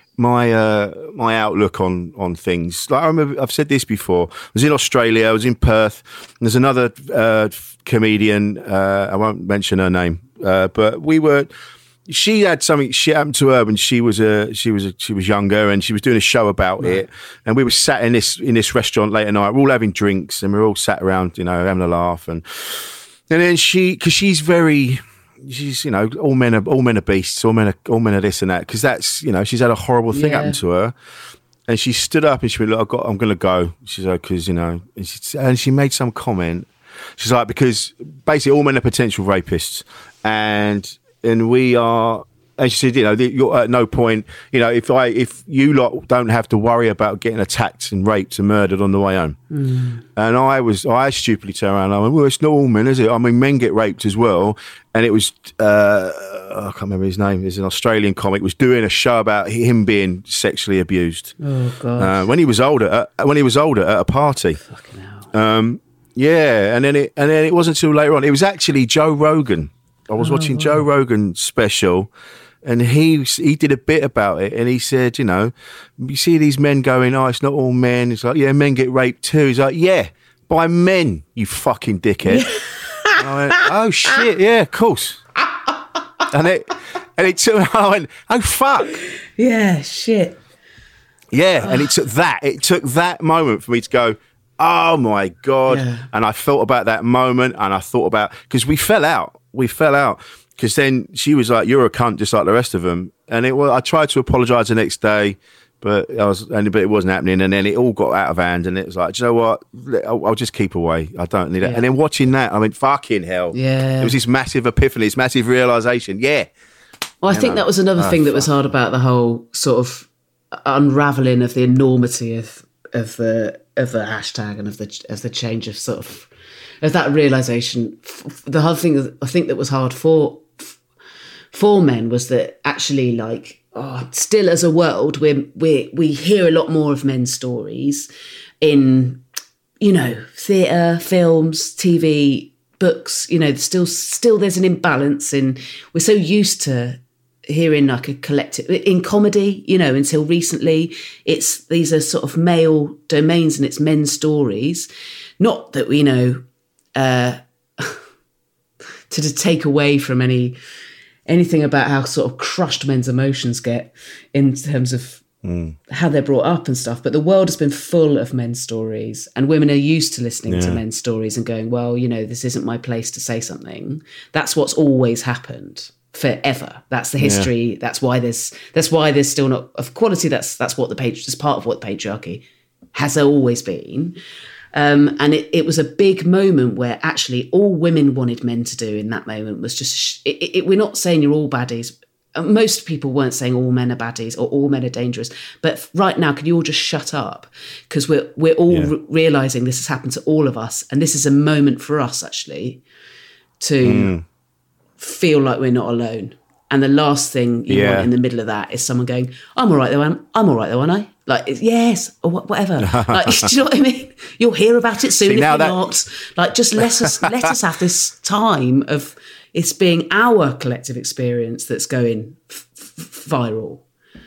S6: my uh, my outlook on on things. Like I remember, I've said this before. I was in Australia. I was in Perth. And there's another uh, comedian. Uh, I won't mention her name, uh, but we were. She had something. Shit happened to her when she was a she was a, she was younger, and she was doing a show about right. it. And we were sat in this in this restaurant late at night. We're all having drinks, and we're all sat around, you know, having a laugh. And and then she, because she's very. She's, you know, all men are all men are beasts, all men are all men are this and that. Because that's, you know, she's had a horrible thing yeah. happen to her, and she stood up and she went, "Look, I've got, I'm going to go." She's like, "Because you know," and she, and she made some comment. She's like, "Because basically all men are potential rapists, and and we are." And she said, "You know, you're at no point, you know, if I if you lot don't have to worry about getting attacked and raped and murdered on the way home." Mm. And I was, I stupidly turned around and I went, "Well, it's not all men, is it? I mean, men get raped as well." And it was, uh, I can't remember his name. There's an Australian comic was doing a show about him being sexually abused.
S7: Oh God!
S6: Uh, when he was older, uh, when he was older at a party.
S7: Fucking hell. Um,
S6: yeah, and then it, and then it wasn't until later on. It was actually Joe Rogan. I was oh, watching wow. Joe Rogan's special. And he he did a bit about it, and he said, you know, you see these men going, "Oh, it's not all men." It's like, yeah, men get raped too. He's like, yeah, by men, you fucking dickhead. And I went, oh shit, yeah, of course. And it and it took. I went, oh fuck,
S7: yeah, shit.
S6: Yeah, and it took that. It took that moment for me to go, oh my God. Yeah. And I thought about that moment, and I thought about because we fell out. We fell out. Because then she was like, "You're a cunt, just like the rest of them." And it was. I tried to apologise the next day, but I was, and but it wasn't happening. And then it all got out of hand, and it was like, do you know what? I'll, I'll just keep away. I don't need it. Yeah. And then watching that, I mean, fucking hell.
S7: Yeah.
S6: It was this massive epiphany, this massive realisation. Yeah.
S7: Well, I you think know. that was another oh, thing that was hard about the whole sort of unravelling of the enormity of of the of the hashtag and of the of the change of sort of of that realisation. The hard thing that I think that was hard for. for men was that actually, like, oh, still as a world, we we we hear a lot more of men's stories in, you know, theatre, films, T V, books. You know, still still there's an imbalance in. We're so used to hearing like a collective in comedy. You know, until recently, it's these are sort of male domains and it's men's stories. Not that we know uh, to, to take away from any. anything about how sort of crushed men's emotions get in terms of mm. how they're brought up and stuff. But the world has been full of men's stories, and women are used to listening yeah. to men's stories and going, well, you know, this isn't my place to say something. That's what's always happened forever. That's the history. Yeah. That's why there's, that's why there's still not of quality. That's, that's what the page, that's part of what the patriarchy has always been. Um, and it, it was a big moment where actually all women wanted men to do in that moment was just, sh- it, it, we're not saying you're all baddies. Most people weren't saying all men are baddies or all men are dangerous. But right now, can you all just shut up? Because we're, we're all yeah. re- realising this has happened to all of us. And this is a moment for us, actually, to mm. feel like we're not alone. And the last thing you yeah. want in the middle of that is someone going, I'm all right though, I'm, I'm all right though, aren't I? Like, yes, or whatever. Like, do you know what I mean? You'll hear about it soon See, if you're that... not. Like, just let us let us have this time of it's being our collective experience that's going f- f- viral.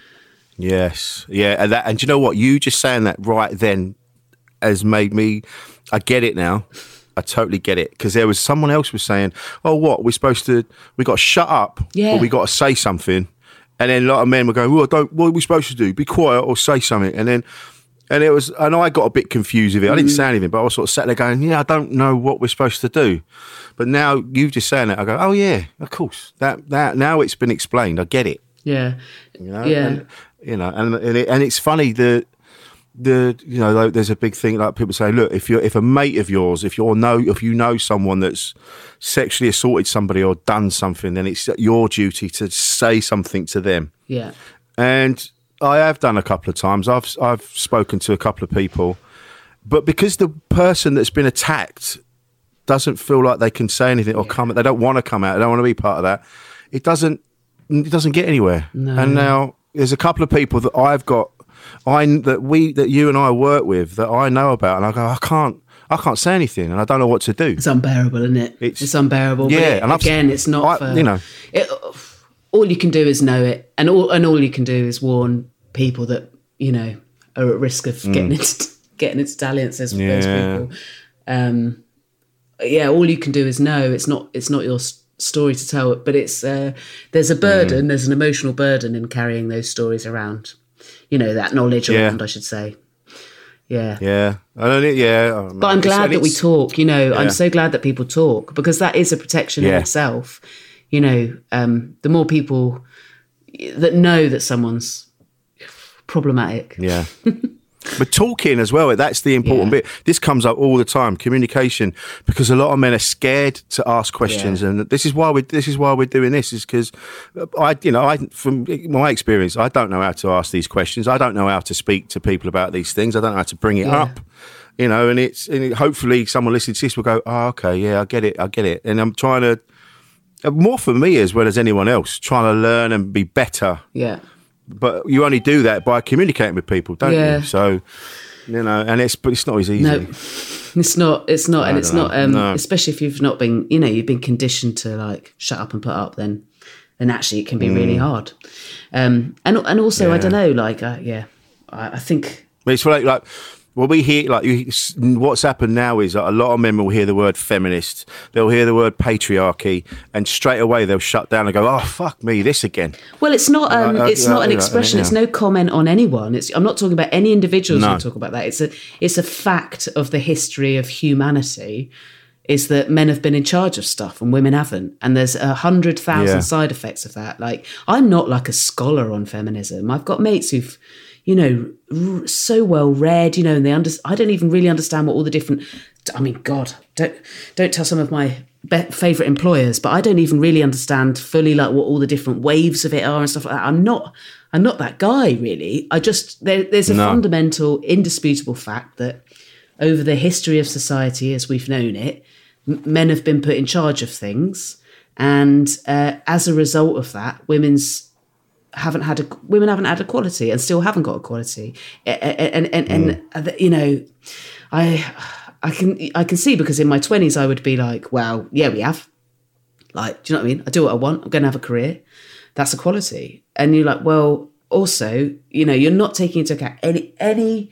S6: Yes, yeah, and that, and do you know what? You just saying that right then has made me. I get it now. I totally get it, because there was someone else was saying, "Oh, what we're supposed to? We got to shut up,
S7: yeah.
S6: or we got to say something." And then a lot of men were going, "Well, don't. What are we supposed to do? Be quiet or say something?" And then, and it was, and I got a bit confused with it. I didn't mm. say anything, but I was sort of sat there going, "Yeah, I don't know what we're supposed to do." But now you just saying it, I go, "Oh yeah, of course. That that now it's been explained. I get it."
S7: Yeah,
S6: you know,
S7: yeah.
S6: And, you know, and and, it, and it's funny that. The you know there's a big thing like people say, look, if you're if a mate of yours, if you know if you know someone that's sexually assaulted somebody or done something, then it's your duty to say something to them.
S7: Yeah,
S6: and I have done a couple of times. I've I've spoken to a couple of people, but because the person that's been attacked doesn't feel like they can say anything or yeah. come, they don't want to come out, they don't want to be part of that. It doesn't it doesn't get anywhere.
S7: No.
S6: And now there's a couple of people that I've got. I that we that you and I work with that I know about, and I go, I can't, I can't say anything, and I don't know what to do.
S7: It's unbearable, isn't it? It's, it's unbearable.
S6: Yeah,
S7: but it,
S6: and
S7: again, it's not
S6: I,
S7: for
S6: you know.
S7: It, all you can do is know it, and all and all you can do is warn people that you know are at risk of getting mm. into getting into dalliances with
S6: yeah.
S7: those people. Um, yeah, all you can do is know it's not it's not your story to tell, but it's uh, there's a burden, mm. there's an emotional burden in carrying those stories around. You know, that knowledge
S6: yeah.
S7: around, I should say. Yeah.
S6: Yeah. I don't, yeah.
S7: But I'm glad that we talk, you know, yeah. I'm so glad that people talk, because that is a protection
S6: yeah.
S7: in itself. You know, um, the more people that know that someone's problematic.
S6: Yeah. But talking as well, that's the important yeah. bit. This comes up all the time, communication, because a lot of men are scared to ask questions, yeah. and this is why we this is why we're doing this. Is because I, you know, I from my experience, I don't know how to ask these questions. I don't know how to speak to people about these things. I don't know how to bring it yeah. up, you know. And it's and it, hopefully someone listening to this will go, "Oh, okay, yeah, I get it, I get it." And I'm trying to more for me as well as anyone else, trying to learn and be better.
S7: Yeah.
S6: But you only do that by communicating with people, don't
S7: yeah.
S6: you? So, you know, and it's but it's not as easy.
S7: No, it's not. It's not, and it's know. not. Um, no. Especially if you've not been, you know, you've been conditioned to like shut up and put up. Then, then actually, it can be mm. really hard. Um, and and also, yeah. I don't know, like, uh, yeah, I, I think
S6: it's like like. Well, we hear, like, what's happened now is that a lot of men will hear the word feminist, they'll hear the word patriarchy, and straight away they'll shut down and go, oh, fuck me, this again.
S7: Well, it's not um, uh, it's uh, not an expression,
S6: yeah.
S7: it's no comment on anyone. It's, I'm not talking about any individuals no. who talk about that. It's a, it's a fact of the history of humanity, is that men have been in charge of stuff and women haven't. And there's a hundred thousand yeah. side effects of that. Like, I'm not like a scholar on feminism. I've got mates who've, you know, so well read, you know, and they under, I don't even really understand what all the different, I mean, God, don't don't tell some of my be- favourite employers, but I don't even really understand fully like what all the different waves of it are and stuff like that. I'm not, I'm not that guy really. I just, there, there's a no. fundamental, indisputable fact that over the history of society as we've known it, m- men have been put in charge of things. And uh, as a result of that, women's, haven't had a, women haven't had equality and still haven't got equality, and and and, mm. and you know, I I can I can see, because in my twenties I would be like, well, yeah, we have, like, do you know what I mean? I do what I want. I'm going to have a career. That's equality. And you're like, well, also, you know, you're not taking into account any any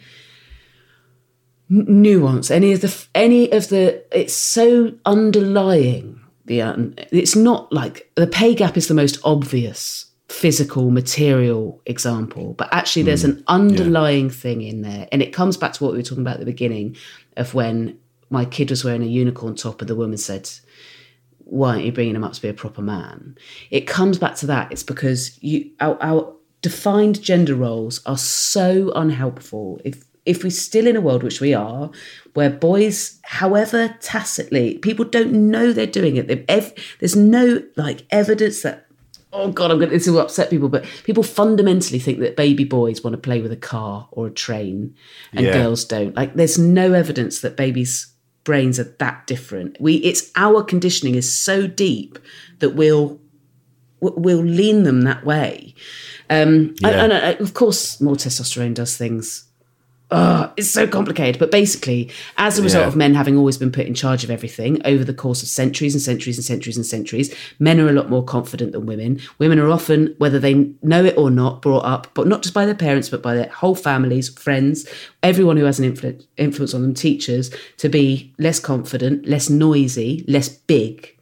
S7: nuance, any of the any of the. It's so underlying. The um, it's not like the pay gap is the most obvious physical, material example, but actually there's an underlying yeah. thing in there, and it comes back to what we were talking about at the beginning of when my kid was wearing a unicorn top and the woman said, why aren't you bringing him up to be a proper man? It comes back to that. It's because you our, our defined gender roles are so unhelpful if if we're still in a world, which we are, where boys, however tacitly, people don't know they're doing it. They've ev- there's no like evidence that, oh God, I'm going. This will upset people, but people fundamentally think that baby boys want to play with a car or a train, and
S6: Yeah.
S7: girls don't. Like, there's no evidence that babies' brains are that different. We, it's our conditioning is so deep that we'll we'll lean them that way. Um,
S6: Yeah.
S7: and, and uh, of course, more testosterone does things. Oh, it's so complicated. But basically, as a result
S6: Yeah.
S7: of men having always been put in charge of everything over the course of centuries and centuries and centuries and centuries, men are a lot more confident than women. Women are often, whether they know it or not, brought up, but not just by their parents, but by their whole families, friends, everyone who has an influ- influence on them, teachers, to be less confident, less noisy, less big.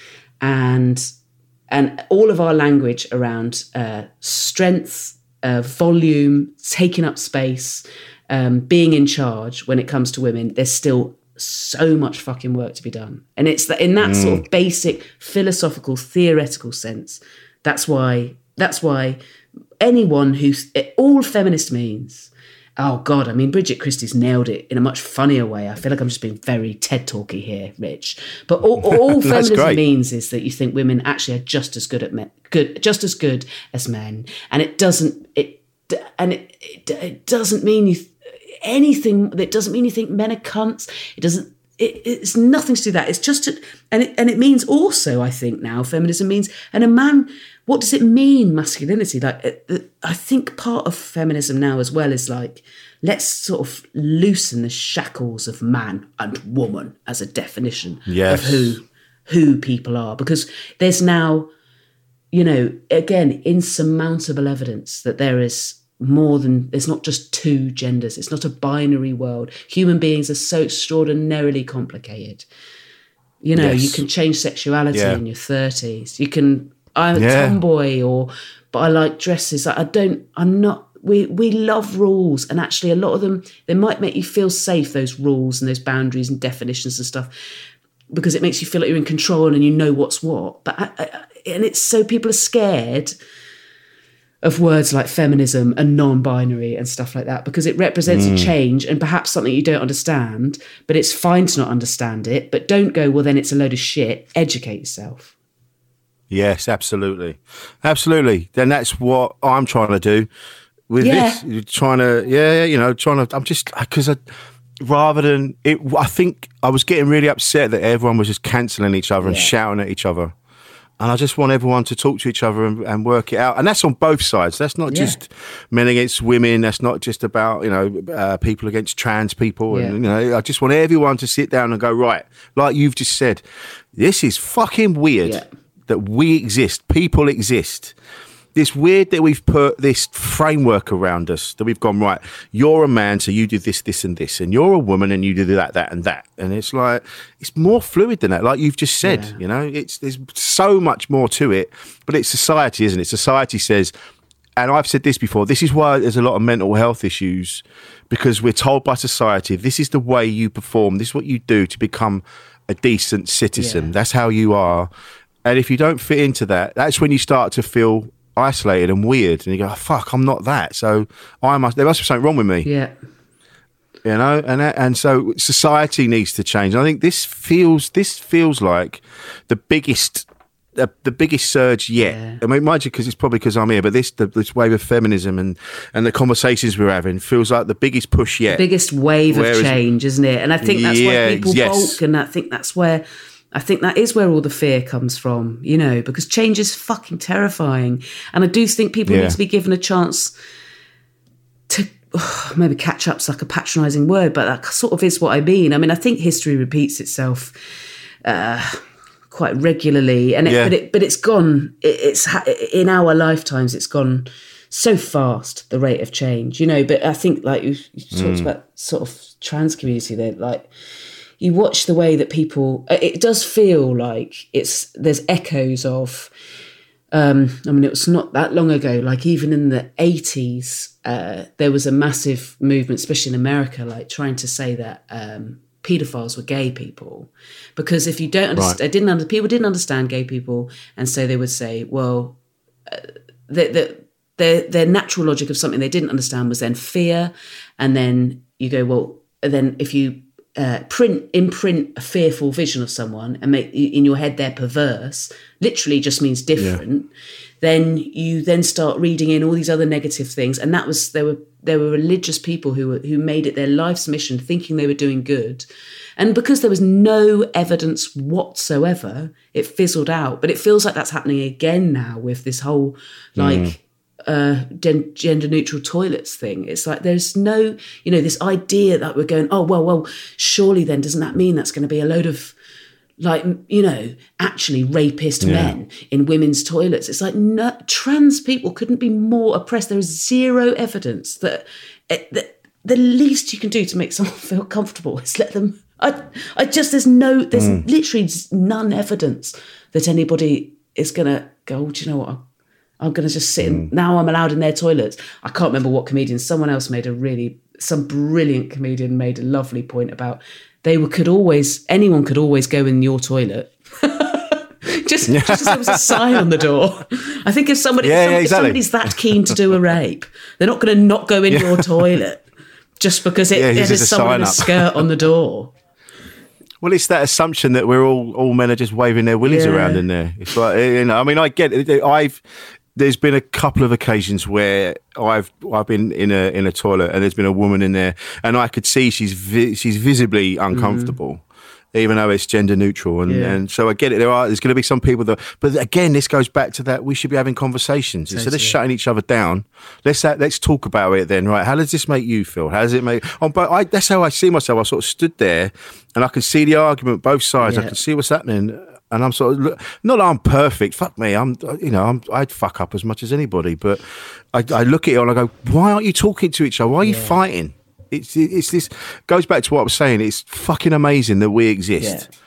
S7: And and all of our language around uh, strength, uh, volume, taking up space, um, being in charge when it comes to women, there's still so much fucking work to be done. And it's that in that mm. sort of basic philosophical, theoretical sense, that's why that's why anyone who's all feminist means, oh God, I mean, Bridget Christie's nailed it in a much funnier way. I feel like I'm just being very TED talky here, Rich. But all, all feminism great. means is that you think women actually are just as good at men, good, just as good as men, and it doesn't it and it it, it doesn't mean you anything. It doesn't mean you think men are cunts. It doesn't. It, it's nothing to do with that. It's just to, and it and it means also, I think now feminism means, and a man. What does it mean, masculinity? Like, I think part of feminism now as well is like, let's sort of loosen the shackles of man and woman as a definition
S6: yes.
S7: of who who people are. Because there's now, you know, again, insurmountable evidence that there is more than, there's not just two genders. It's not a binary world. Human beings are so extraordinarily complicated. You know, yes. you can change sexuality yeah. in your thirties. You can... I'm a
S6: yeah.
S7: tomboy, or but I like dresses. I don't. I'm not. We we love rules, and actually, a lot of them they might make you feel safe. Those rules and those boundaries and definitions and stuff, because it makes you feel like you're in control and you know what's what. But I, I, and it's so people are scared of words like feminism and non-binary and stuff like that, because it represents mm. a change and perhaps something you don't understand. But it's fine to not understand it. But don't go, well, then it's a load of shit. Educate yourself.
S6: Yes, absolutely. Absolutely. Then that's what I'm trying to do with
S7: yeah.
S6: this. Trying to, yeah, you know, trying to, I'm just, because I, rather than, it, I think I was getting really upset that everyone was just cancelling each other and yeah. shouting at each other. And I just want everyone to talk to each other and, and work it out. And that's on both sides. That's not yeah. just men against women. That's not just about, you know, uh, people against trans people. And, yeah. you know, I just want everyone to sit down and go, right, like you've just said, this is fucking weird. Yeah. That we exist, people exist. It's weird that we've put this framework around us, that we've gone, right, you're a man, so you do this, this and this, and you're a woman and you do that, that and that. And it's like, it's more fluid than that, like you've just said, yeah. you know, it's there's so much more to it, but it's society, isn't it? Society says, and I've said this before, this is why there's a lot of mental health issues, because we're told by society, this is the way you perform, this is what you do to become a decent citizen, yeah. that's how you are. And if you don't fit into that, that's when you start to feel isolated and weird. And you go, oh, fuck, I'm not that. So I must, there must be something wrong with me.
S7: Yeah.
S6: You know, and that, and so society needs to change. And I think this feels, this feels like the biggest, the, the biggest surge yet. Yeah. I mean, mind you, because it's probably because I'm here, but this, the, this wave of feminism and, and the conversations we're having feels like the biggest push yet.
S7: The biggest wave Whereas, of change, isn't it? And I think that's yeah, why people yes. balk, and I think that's where... I think that is where all the fear comes from, you know, because change is fucking terrifying. And I do think people yeah. need to be given a chance to oh, maybe catch up's like a patronising word, but that sort of is what I mean. I mean, I think history repeats itself uh, quite regularly, and it, yeah. but it but it's gone. It, it's in our lifetimes, it's gone so fast, the rate of change, you know. But I think like you, you talked mm. about sort of trans community there, like. You watch the way that people, it does feel like it's, there's echoes of, um, I mean, it was not that long ago, like even in the eighties, uh, there was a massive movement, especially in America, like trying to say that um, paedophiles were gay people. Because if you don't understand, right. didn't under, people didn't understand gay people. And so they would say, well, uh, the, the, their, their natural logic of something they didn't understand was then fear, and then you go, well, then if you uh, print imprint a fearful vision of someone and make in your head they're perverse, literally just means different. Yeah. Then you then start reading in all these other negative things, and that was there were there were religious people who were, who made it their life's mission, thinking they were doing good, and because there was no evidence whatsoever, it fizzled out. But it feels like that's happening again now with this whole like. Mm. Uh, gen- gender neutral toilets thing. It's like there's no, you know, this idea that we're going, oh, well, well, surely then doesn't that mean that's going to be a load of like, you know, actually rapist yeah. men in women's toilets? It's like no, trans people couldn't be more oppressed. There is zero evidence that, that the least you can do to make someone feel comfortable is let them. I, I just there's no, there's mm. literally none evidence that anybody is going to go, oh, do you know what? I'm going to just sit in, now I'm allowed in their toilets. I can't remember what comedian, someone else made a really, some brilliant comedian made a lovely point about they were, could always, anyone could always go in your toilet. just, just as there was a sign on the door. I think if somebody,
S6: yeah,
S7: if, somebody,
S6: yeah, exactly.
S7: if somebody's that keen to do a rape, they're not going to not go in yeah. your toilet just because it,
S6: yeah,
S7: it has someone in a skirt on the door.
S6: Well, it's that assumption that we're all, all men are just waving their willies yeah. around in there. It's like, you know, I mean, I get it. I've, There's been a couple of occasions where I've I've been in a in a toilet and there's been a woman in there and I could see she's vi- she's visibly uncomfortable, mm. even though it's gender neutral. And, yeah. and so I get it. There are there's going to be some people that, but again, this goes back to that we should be having conversations totally. Instead of shutting each other down. Let's have, let's talk about it then, right? How does this make you feel? How does it make? Oh, but I, that's how I see myself. I sort of stood there and I can see the argument both sides. Yeah. I can see what's happening. And I'm sort of, not that I'm perfect, fuck me, I'm, you know, I'm, I'd fuck up as much as anybody, but I, I look at it and I go, why aren't you talking to each other? Why are you yeah. fighting? It's, it's this, goes back to what I was saying, it's fucking amazing that we exist. Yeah.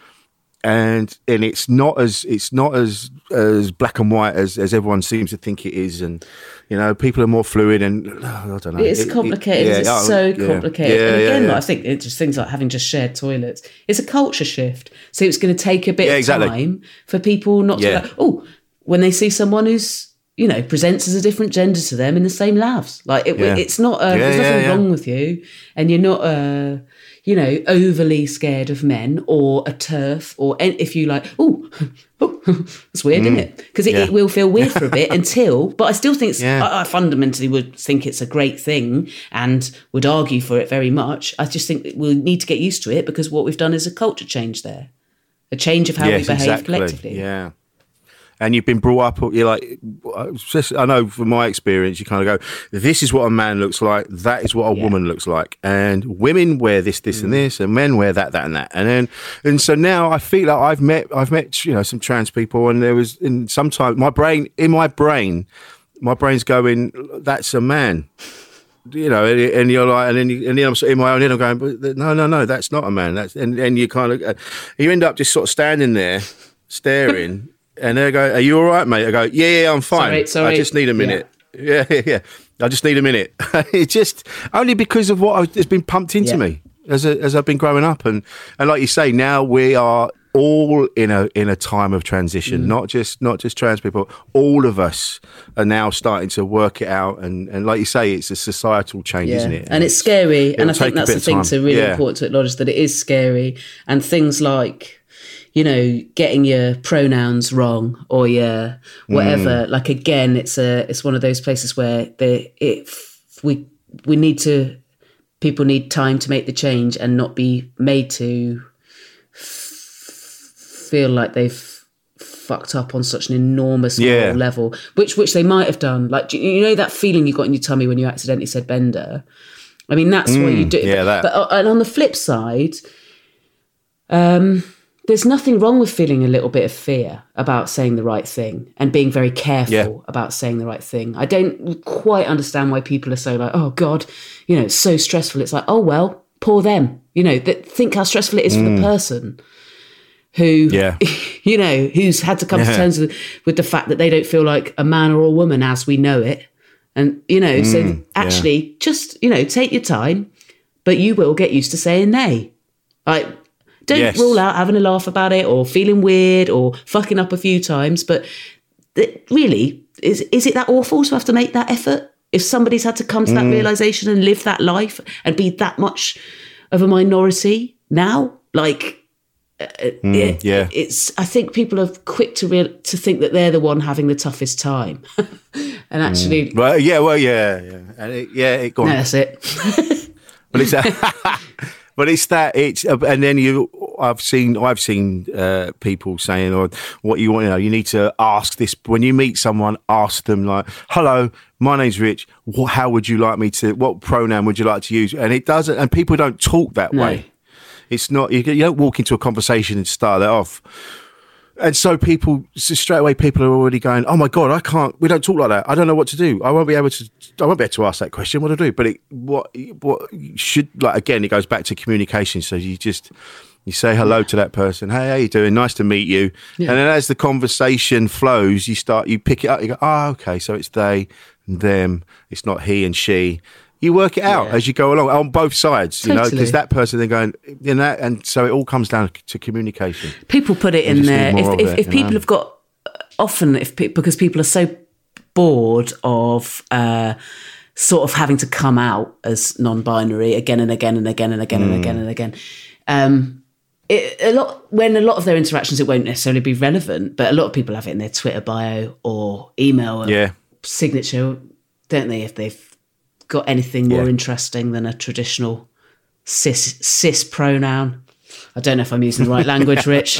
S6: And and it's not as it's not as as black and white as, as everyone seems to think it is, and you know people are more fluid and oh, I don't know.
S7: It's
S6: it,
S7: complicated.
S6: It,
S7: it's
S6: yeah,
S7: so
S6: yeah,
S7: complicated.
S6: yeah,
S7: and again,
S6: yeah, yeah.
S7: Like, I think it's just things like having just shared toilets. It's a culture shift, so it's going to take a bit
S6: yeah,
S7: of
S6: exactly.
S7: time for people not to
S6: yeah.
S7: go, oh, when they see someone who's you know presents as a different gender to them in the same lavs. Like it, yeah. it's not. Uh,
S6: yeah,
S7: there's
S6: yeah,
S7: nothing
S6: yeah.
S7: wrong with you, and you're not. Uh, you know, overly scared of men or a turf or if you like, oh, oh that's weird, mm. isn't it? Because it,
S6: yeah.
S7: it will feel weird for a bit until, but I still think, it's,
S6: yeah.
S7: I, I fundamentally would think it's a great thing and would argue for it very much. I just think we'll need to get used to it because what we've done is a culture change there, a change of how
S6: yes,
S7: we behave
S6: exactly.
S7: collectively.
S6: Yeah. And you've been brought up, you're like, I know from my experience, you kind of go, this is what a man looks like, that is what a yeah. woman looks like. And women wear this, this mm. and this, and men wear that, that and that. And then, and so now I feel like I've met, I've met, you know, some trans people and there was, in sometimes my brain, in my brain, my brain's going, that's a man. You know, and, and you're like, and then, you, and then I'm in my own head, I'm going, but no, no, no, that's not a man. That's, and, and you kind of, uh, you end up just sort of standing there, staring. And they go, are you all right, mate? I go, yeah, yeah, I'm fine.
S7: Sorry, sorry.
S6: I just need a minute. Yeah, yeah, yeah. I just need a minute. It's just only because of what has been pumped into yeah. me as a, as I've been growing up. And, and like you say, now we are all in a in a time of transition, mm. not just not just trans people. All of us are now starting to work it out. And, and like you say, it's a societal change,
S7: yeah.
S6: isn't it?
S7: And, and it's scary. And I think that's the thing
S6: to
S7: really
S6: yeah.
S7: important to acknowledge, that it is scary. And things like, you know, getting your pronouns wrong or your whatever. Mm. Like again, it's a it's one of those places where they it we we need to people need time to make the change and not be made to f- feel like they've fucked up on such an enormous
S6: yeah.
S7: level, which which they might have done. Like you know that feeling you got in your tummy when you accidentally said Bender. I mean, that's mm, what you do.
S6: Yeah, that.
S7: But uh, and on the flip side, um. there's nothing wrong with feeling a little bit of fear about saying the right thing and being very careful yeah. about saying the right thing. I don't quite understand why people are so like, oh God, you know, it's so stressful. It's like, oh, well, poor them, you know, that think how stressful it is mm. for the person who,
S6: yeah.
S7: you know, who's had to come yeah. to terms with, with the fact that they don't feel like a man or a woman as we know it. And, you know, mm, so actually yeah. just, you know, take your time, but you will get used to saying nay. Like, Don't yes. rule out having a laugh about it or feeling weird or fucking up a few times. But th- really, is is it that awful to have to make that effort? if somebody's had to come to that mm. realization and live that life and be that much of a minority now, like, uh,
S6: mm,
S7: it,
S6: yeah,
S7: it's. I think people are quick to real to think that they're the one having the toughest time, and actually,
S6: mm. well, yeah, well, yeah, yeah, and it, yeah, it, go on.
S7: No, that's it.
S6: But it's that, but it's that it's, and then you. I've seen I've seen uh, people saying, "Or what you want, you know, you need to ask this when you meet someone. Ask them like, hello, my name's Rich. What, how would you like me to? What pronoun would you like to use?" And it doesn't. And people don't talk that
S7: no.
S6: way. It's not. You, you don't walk into a conversation and start that off. And so people, so straight away, people are already going, "Oh my God, I can't, we don't talk like that. I don't know what to do. I won't be able to, I won't be able to ask that question. What do I do?" But it, what, what should, like, again, it goes back to communication. So you just, you say hello to that person. "Hey, how you doing? Nice to meet you." Yeah. And then as the conversation flows, you start, you pick it up, you go, "Oh, okay, so it's they and them. It's not he and she." You work it out yeah. as you go along on both sides, totally. You know, because that person then going, you know, and so it all comes down to communication.
S7: People put it
S6: you
S7: in there. If, if,
S6: it,
S7: if people know? have got, often, if because people are so bored of uh, sort of having to come out as non-binary again and again and again and again mm. and again and again. Um, it, a lot when a lot of their interactions, it won't necessarily be relevant, but a lot of people have it in their Twitter bio or email or
S6: yeah.
S7: signature, don't they? If they've got anything more
S6: yeah.
S7: interesting than a traditional cis cis pronoun. I don't know if I'm using the right language, Rich.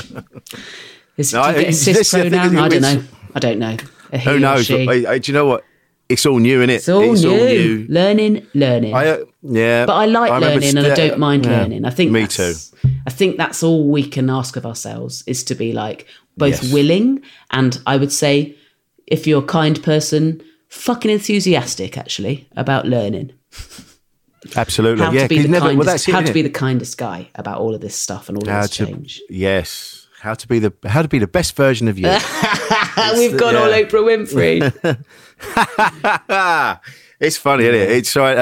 S7: Is
S6: no,
S7: do you get a cis pronoun? I don't know. I don't know. A he
S6: Who knows?
S7: Or she.
S6: But, uh, do you know what? It's all new, isn't it?
S7: It's all, it's new. all new. Learning, learning.
S6: I, uh, yeah,
S7: but I like
S6: I
S7: learning, st- and I don't mind yeah. learning. I think
S6: me
S7: that's,
S6: too.
S7: I think that's all we can ask of ourselves is to be like both
S6: yes.
S7: willing and I would say, if you're a kind person, fucking enthusiastic actually about learning.
S6: Absolutely,
S7: how
S6: yeah.
S7: To be the
S6: never,
S7: kindest,
S6: well, that's it,
S7: how to be the kindest guy about all of this stuff and all
S6: how
S7: of this
S6: to,
S7: change.
S6: Yes, how to be the how to be the best version of you.
S7: We've gone yeah. all Oprah
S6: Winfrey. It's funny, isn't it? It's right,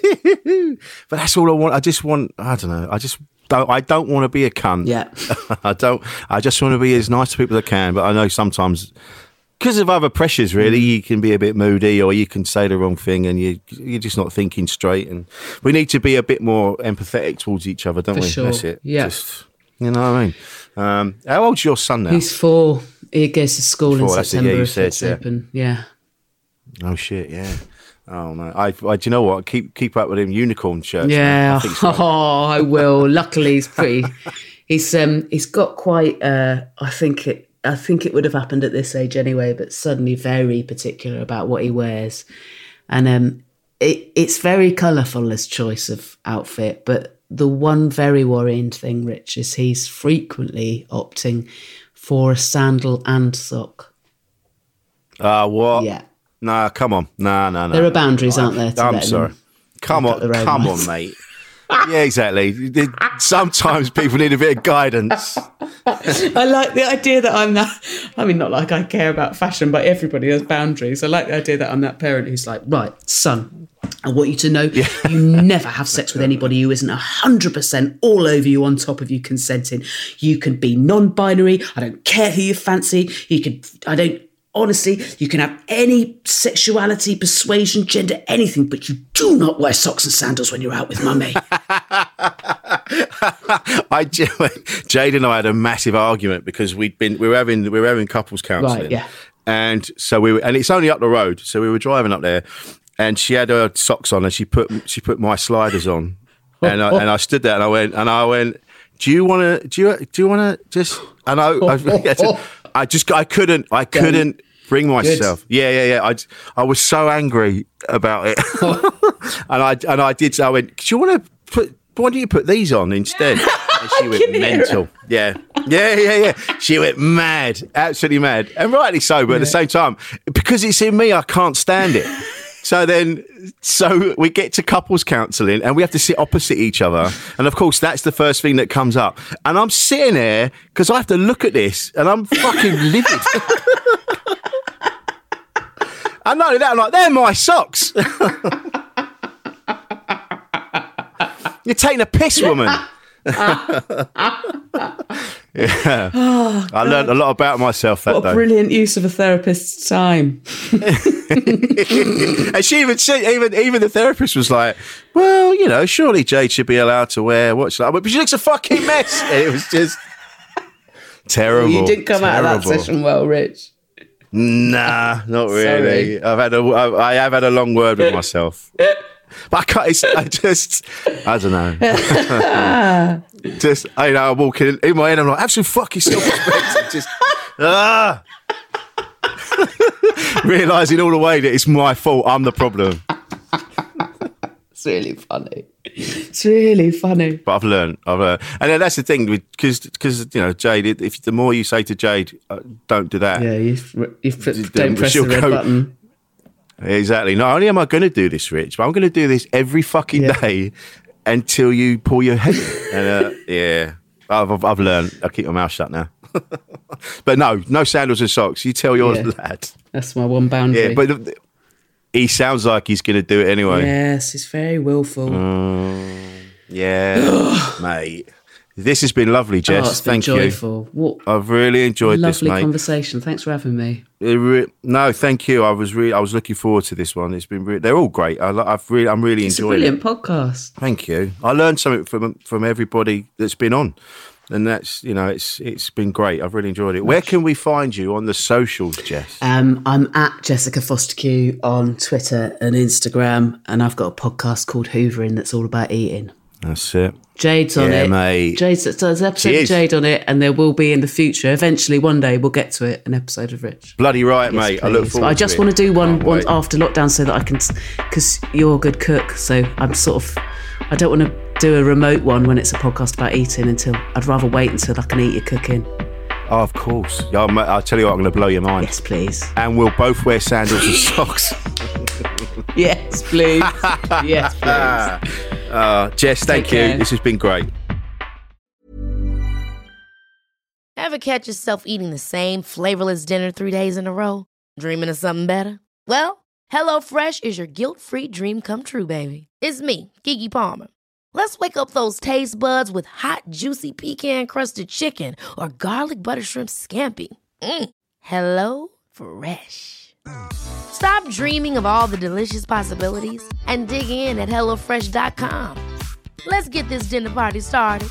S6: but that's all I want. I just want. I don't know. I just don't. I don't want to be a cunt.
S7: Yeah.
S6: I don't. I just want to be as nice to people as I can. But I know sometimes, because of other pressures, really, you can be a bit moody, or you can say the wrong thing, and you you're just not thinking straight. And we need to be a bit more empathetic towards each other, don't
S7: For
S6: we?
S7: sure.
S6: That's it.
S7: Yeah.
S6: Just, you know what I mean? Um, how old's your son now?
S7: He's four. He goes to school
S6: four,
S7: in September.
S6: It, yeah,
S7: if
S6: said,
S7: it's
S6: yeah.
S7: open. Yeah.
S6: Oh shit! Yeah. Oh no! I, I, do you know what? Keep keep up with him. Unicorn shirts.
S7: Yeah.
S6: I so.
S7: Oh, I will. Luckily, he's pretty. He's um. He's got quite. Uh. I think it. I think it would have happened at this age anyway. But suddenly, very particular about what he wears, and um. It it's very colourful his choice of outfit. But the one very worrying thing, Rich, is he's frequently opting for a sandal and sock.
S6: Ah, uh, what?
S7: Yeah.
S6: Nah, come on. Nah, nah, nah.
S7: There are boundaries, aren't there? To
S6: I'm sorry. Come on, come on, mate. Yeah, exactly. Sometimes people need a bit of guidance.
S7: I like the idea that I'm that. I mean, not like I care about fashion, but everybody has boundaries. I like the idea that I'm that parent who's like, right, son, I want you to know yeah. you never have sex with anybody who isn't one hundred percent all over you, on top of you, consenting. You can be non-binary. I don't care who you fancy. You can, I don't, honestly, you can have any sexuality, persuasion, gender, anything, but you do not wear socks and sandals when you're out with mummy.
S6: I, Jade and I had a massive argument because we'd been we were having we were having couples counselling,
S7: right, yeah.
S6: and so we were, and it's only up the road, so we were driving up there, and she had her socks on, and she put she put my sliders on, and I, and I stood there and I went and I went, do you want to do you do you want to just and I I, I just I couldn't I couldn't bring myself. Good. Yeah, yeah, yeah. I I was so angry about it, and I and I did. I went, do you want to put? Why don't you put these on instead? And she went mental. Yeah, yeah, yeah, yeah. She went mad, absolutely mad, and rightly so. But yeah. at the same time, because it's in me, I can't stand it. So then, so we get to couples counselling and we have to sit opposite each other. And of course, that's the first thing that comes up. And I'm sitting there because I have to look at this and I'm fucking livid. And not only that, I'm like, they're my socks. You're taking a piss, woman. Yeah.
S7: Oh,
S6: I learned a lot about myself that
S7: what a
S6: day.
S7: brilliant use of a therapist's time.
S6: And she even said, even even the therapist was like, well, you know, surely Jade should be allowed to wear what she like, but she looks a fucking mess. And it was just terrible.
S7: Well, you didn't come
S6: terrible.
S7: out of that session well, Rich.
S6: Nah, not really. I've had a, I, I have had a long word with myself. But I can't, it's, I just, I don't know. just, I know, I'm walking in my head, I'm like, have some fucking self-respect. Just, ah. Realising all the way that it's my fault, I'm the problem.
S7: It's really funny. It's really funny.
S6: But I've learned, I've learned. And then that's the thing, because, because you know, Jade, if the more you say to Jade, uh, don't do that.
S7: Yeah, you've, you've put, don't press the red
S6: go,
S7: button.
S6: Exactly. Not only am I going to do this, Rich, but I'm going to do this every fucking yeah. day until you pull your head. And uh, yeah, I've, I've, I've learned. I'll keep my mouth shut now. But no, no sandals and socks. You tell your yeah. lad.
S7: That's my one boundary.
S6: Yeah, but he sounds like he's going to do it anyway.
S7: Yes, he's very willful.
S6: Um, yeah, mate. This has been lovely, Jess.
S7: Oh, it's been
S6: Thank
S7: joyful.
S6: you.
S7: What
S6: I've really enjoyed this, mate.
S7: Lovely conversation. Thanks for having me.
S6: Re- no, thank you. I was really, I was looking forward to this one. It's been, re- they're all great. I, I've really, I'm really
S7: it's
S6: enjoying it.
S7: It's a brilliant podcast.
S6: Thank you. I learned something from from everybody that's been on, and that's you know, it's it's been great. I've really enjoyed it. Where can we find you on the socials, Jess?
S7: Um, I'm at Jessica Foster-Q on Twitter and Instagram, and I've got a podcast called Hoovering that's all about eating.
S6: That's it.
S7: Jade's on
S6: yeah,
S7: it.
S6: Mate.
S7: Jade's there's an episode of Jade on it, and there will be in the future. Eventually, one day, we'll get to it. An episode of Rich.
S6: Bloody right,
S7: yes,
S6: mate.
S7: Please.
S6: I look forward.
S7: But I just
S6: to
S7: want to do one,
S6: Can't
S7: one
S6: wait.
S7: after lockdown so that I can, because you're a good cook. So I'm sort of, I don't want to do a remote one when it's a podcast about eating. Until I'd rather wait until I can eat your cooking.
S6: Oh, of course. Yeah, I'll, I'll tell you what, I'm going to blow your mind.
S7: Yes, please.
S6: And we'll both wear sandals and socks.
S7: Yes, please. Yes, please.
S6: Uh, Jess, thank you. This has been great.
S3: Ever catch yourself eating the same flavorless dinner three days in a row? Dreaming of something better? Well, HelloFresh is your guilt-free dream come true, baby. It's me, Keke Palmer. Let's wake up those taste buds with hot, juicy pecan-crusted chicken or garlic butter shrimp scampi. Mm. Hello Fresh. Stop dreaming of all the delicious possibilities and dig in at hello fresh dot com. Let's get this dinner party started.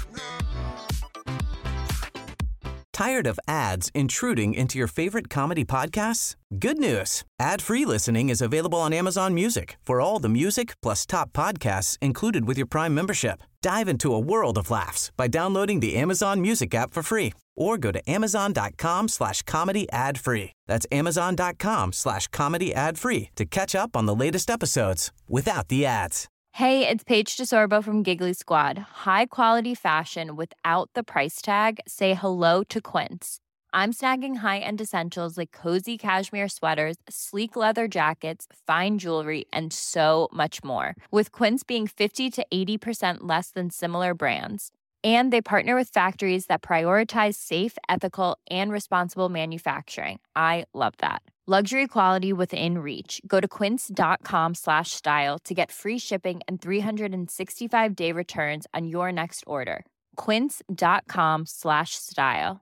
S4: Tired of ads intruding into your favorite comedy podcasts? Good news. Ad-free listening is available on Amazon Music for all the music plus top podcasts included with your Prime membership. Dive into a world of laughs by downloading the Amazon Music app for free or go to amazon.com slash comedy ad free. That's amazon.com slash comedy ad free to catch up on the latest episodes without the ads.
S11: Hey, it's Paige DeSorbo from Giggly Squad. High quality fashion without the price tag. Say hello to Quince. I'm snagging high-end essentials like cozy cashmere sweaters, sleek leather jackets, fine jewelry, and so much more. With Quince being fifty to eighty percent less than similar brands. And they partner with factories that prioritize safe, ethical, and responsible manufacturing. I love that. Luxury quality within reach. Go to quince.com slash style to get free shipping and three sixty-five day returns on your next order. Quince.com slash style.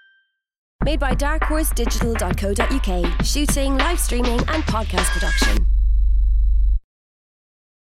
S12: Made by dark horse digital dot co dot uk. Shooting, live streaming, and podcast production.